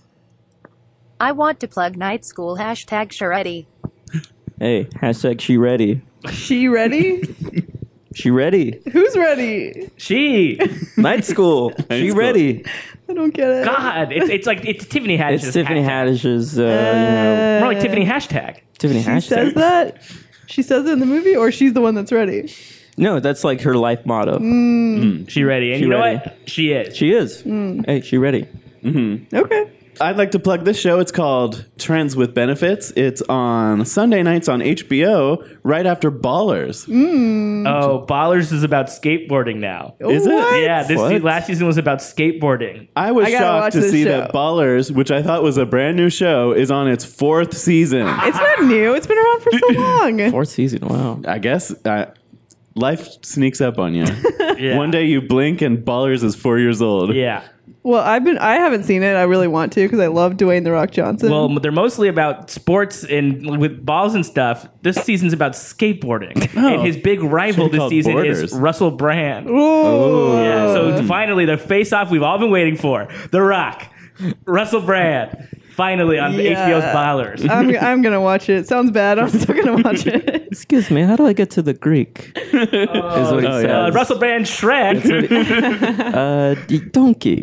Speaker 7: I want to plug night school hashtag Sharetti.
Speaker 3: Hey, hashtag she ready.
Speaker 4: She ready?
Speaker 3: She ready.
Speaker 4: Who's ready?
Speaker 5: She.
Speaker 3: Night school. she
Speaker 2: school.
Speaker 3: ready.
Speaker 4: I don't get it.
Speaker 5: God, it's it's like it's Tiffany Haddish's.
Speaker 3: It's Tiffany
Speaker 5: hashtag.
Speaker 3: Haddish's, uh, you know,
Speaker 5: More like Tiffany hashtag.
Speaker 3: Tiffany
Speaker 4: She
Speaker 3: hashtag.
Speaker 4: says that. She says it in the movie, or she's the one that's ready.
Speaker 3: No, that's like her life motto.
Speaker 5: She ready, and
Speaker 3: She
Speaker 5: you know
Speaker 3: ready.
Speaker 5: what? She is.
Speaker 3: She is.
Speaker 4: Mm.
Speaker 3: Hey, she ready.
Speaker 4: Okay.
Speaker 2: I'd like to plug this show. It's called Trends with Benefits. It's on Sunday nights on H B O right after Ballers.
Speaker 5: Oh, Ballers is about skateboarding now.
Speaker 2: Is it?
Speaker 4: What?
Speaker 5: Yeah, this
Speaker 3: What?
Speaker 5: se- last season was about skateboarding.
Speaker 2: I was
Speaker 4: I gotta watch
Speaker 2: shocked to
Speaker 4: this
Speaker 2: see
Speaker 4: show.
Speaker 2: that Ballers, which I thought was a brand new show, is on its fourth season.
Speaker 4: It's not new. It's been around for so long.
Speaker 3: Fourth season. Wow.
Speaker 2: I guess uh, life sneaks up on you.
Speaker 5: Yeah.
Speaker 2: One day you blink and Ballers is four years old.
Speaker 5: Yeah.
Speaker 4: Well, I've been. I haven't seen it. I really want to because I love Dwayne the Rock Johnson.
Speaker 5: Well, they're mostly about sports and with balls and stuff. This season's about skateboarding, and his big rival
Speaker 2: Should've
Speaker 5: this
Speaker 2: called
Speaker 5: season
Speaker 2: Borders.
Speaker 5: is Russell Brand.
Speaker 4: Ooh.
Speaker 5: Yeah, so finally, the face-off we've all been waiting for: The Rock, Russell Brand, finally on the
Speaker 4: Yeah.
Speaker 5: H B O's Ballers.
Speaker 4: I'm, I'm gonna watch it. Sounds bad. I'm still gonna watch it.
Speaker 3: Excuse me, how do I get to the Greek? Is what he
Speaker 2: Oh,
Speaker 3: says.
Speaker 2: yeah.
Speaker 5: Uh, Russell Brand Shrek.
Speaker 3: Uh, d- donkey.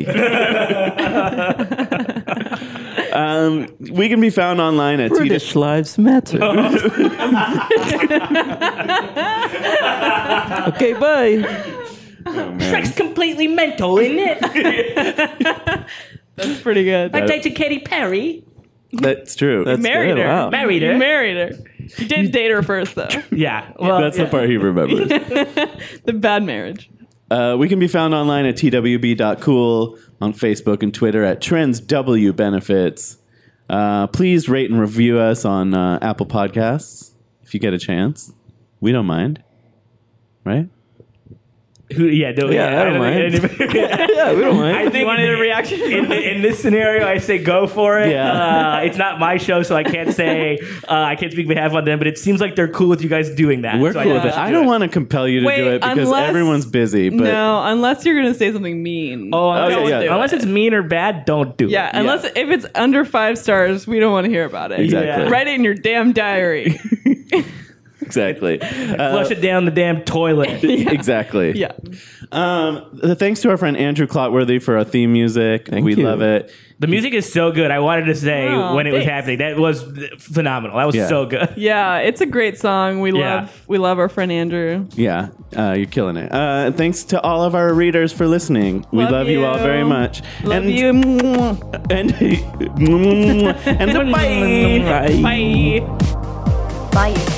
Speaker 2: Um, we can be found online at T
Speaker 3: British lives matter. Okay, bye.
Speaker 5: Shrek's completely mental, isn't it?
Speaker 4: That's pretty good.
Speaker 5: I dated Katy Perry.
Speaker 2: That's true.
Speaker 3: That's
Speaker 4: married
Speaker 3: good.
Speaker 4: her.
Speaker 3: Wow.
Speaker 5: Married
Speaker 4: You
Speaker 5: her.
Speaker 4: married her. You did date her first, though.
Speaker 5: Yeah. Well,
Speaker 2: That's
Speaker 5: yeah.
Speaker 2: the part he remembers.
Speaker 4: The bad marriage.
Speaker 2: Uh, we can be found online at t w b dot cool, on Facebook and Twitter at Trends W Benefits. Uh, please rate and review us on uh, Apple Podcasts if you get a chance. We don't mind, right?
Speaker 5: Who, yeah, no,
Speaker 3: Yeah, I don't mind. Yeah, we don't mind.
Speaker 5: I think
Speaker 4: You wanted a reaction?
Speaker 5: in, in this scenario, I say go for it.
Speaker 2: Yeah.
Speaker 5: Uh, it's not my show, so I can't say uh, I can't speak behalf on them. But it seems like they're cool with you guys doing that.
Speaker 2: We're
Speaker 5: so
Speaker 2: cool
Speaker 5: I
Speaker 2: with it. I don't want to compel you to
Speaker 4: Wait,
Speaker 2: do it because
Speaker 4: unless-
Speaker 2: everyone's busy. But
Speaker 4: no, unless you're going to say something mean.
Speaker 5: Oh, unless,
Speaker 2: Oh, yeah, yeah.
Speaker 5: unless it's mean or bad, don't do
Speaker 4: Yeah,
Speaker 5: it.
Speaker 4: unless if it's under five stars, we don't want to hear about it.
Speaker 2: Exactly.
Speaker 5: Yeah.
Speaker 4: Write it in your damn diary.
Speaker 2: exactly. Uh,
Speaker 5: Flush it down the damn toilet.
Speaker 2: Exactly.
Speaker 4: Yeah.
Speaker 2: Um, the thanks to our friend Andrew Clotworthy for our theme music.
Speaker 3: Thank
Speaker 2: we
Speaker 3: you.
Speaker 2: love it.
Speaker 5: The music is so good. I wanted to say
Speaker 4: Oh,
Speaker 5: when it was
Speaker 4: thanks.
Speaker 5: happening, that was phenomenal. That was
Speaker 2: Yeah.
Speaker 5: so good.
Speaker 4: Yeah, it's a great song. We
Speaker 5: Yeah.
Speaker 4: love we love our friend Andrew.
Speaker 2: Yeah, uh, you're killing it. Uh, thanks to all of our readers for listening. We
Speaker 4: Love
Speaker 2: love you. all
Speaker 4: you.
Speaker 2: very much.
Speaker 4: Love
Speaker 2: and,
Speaker 4: you.
Speaker 2: And and bye.
Speaker 5: Bye.
Speaker 4: Bye.
Speaker 7: Bye.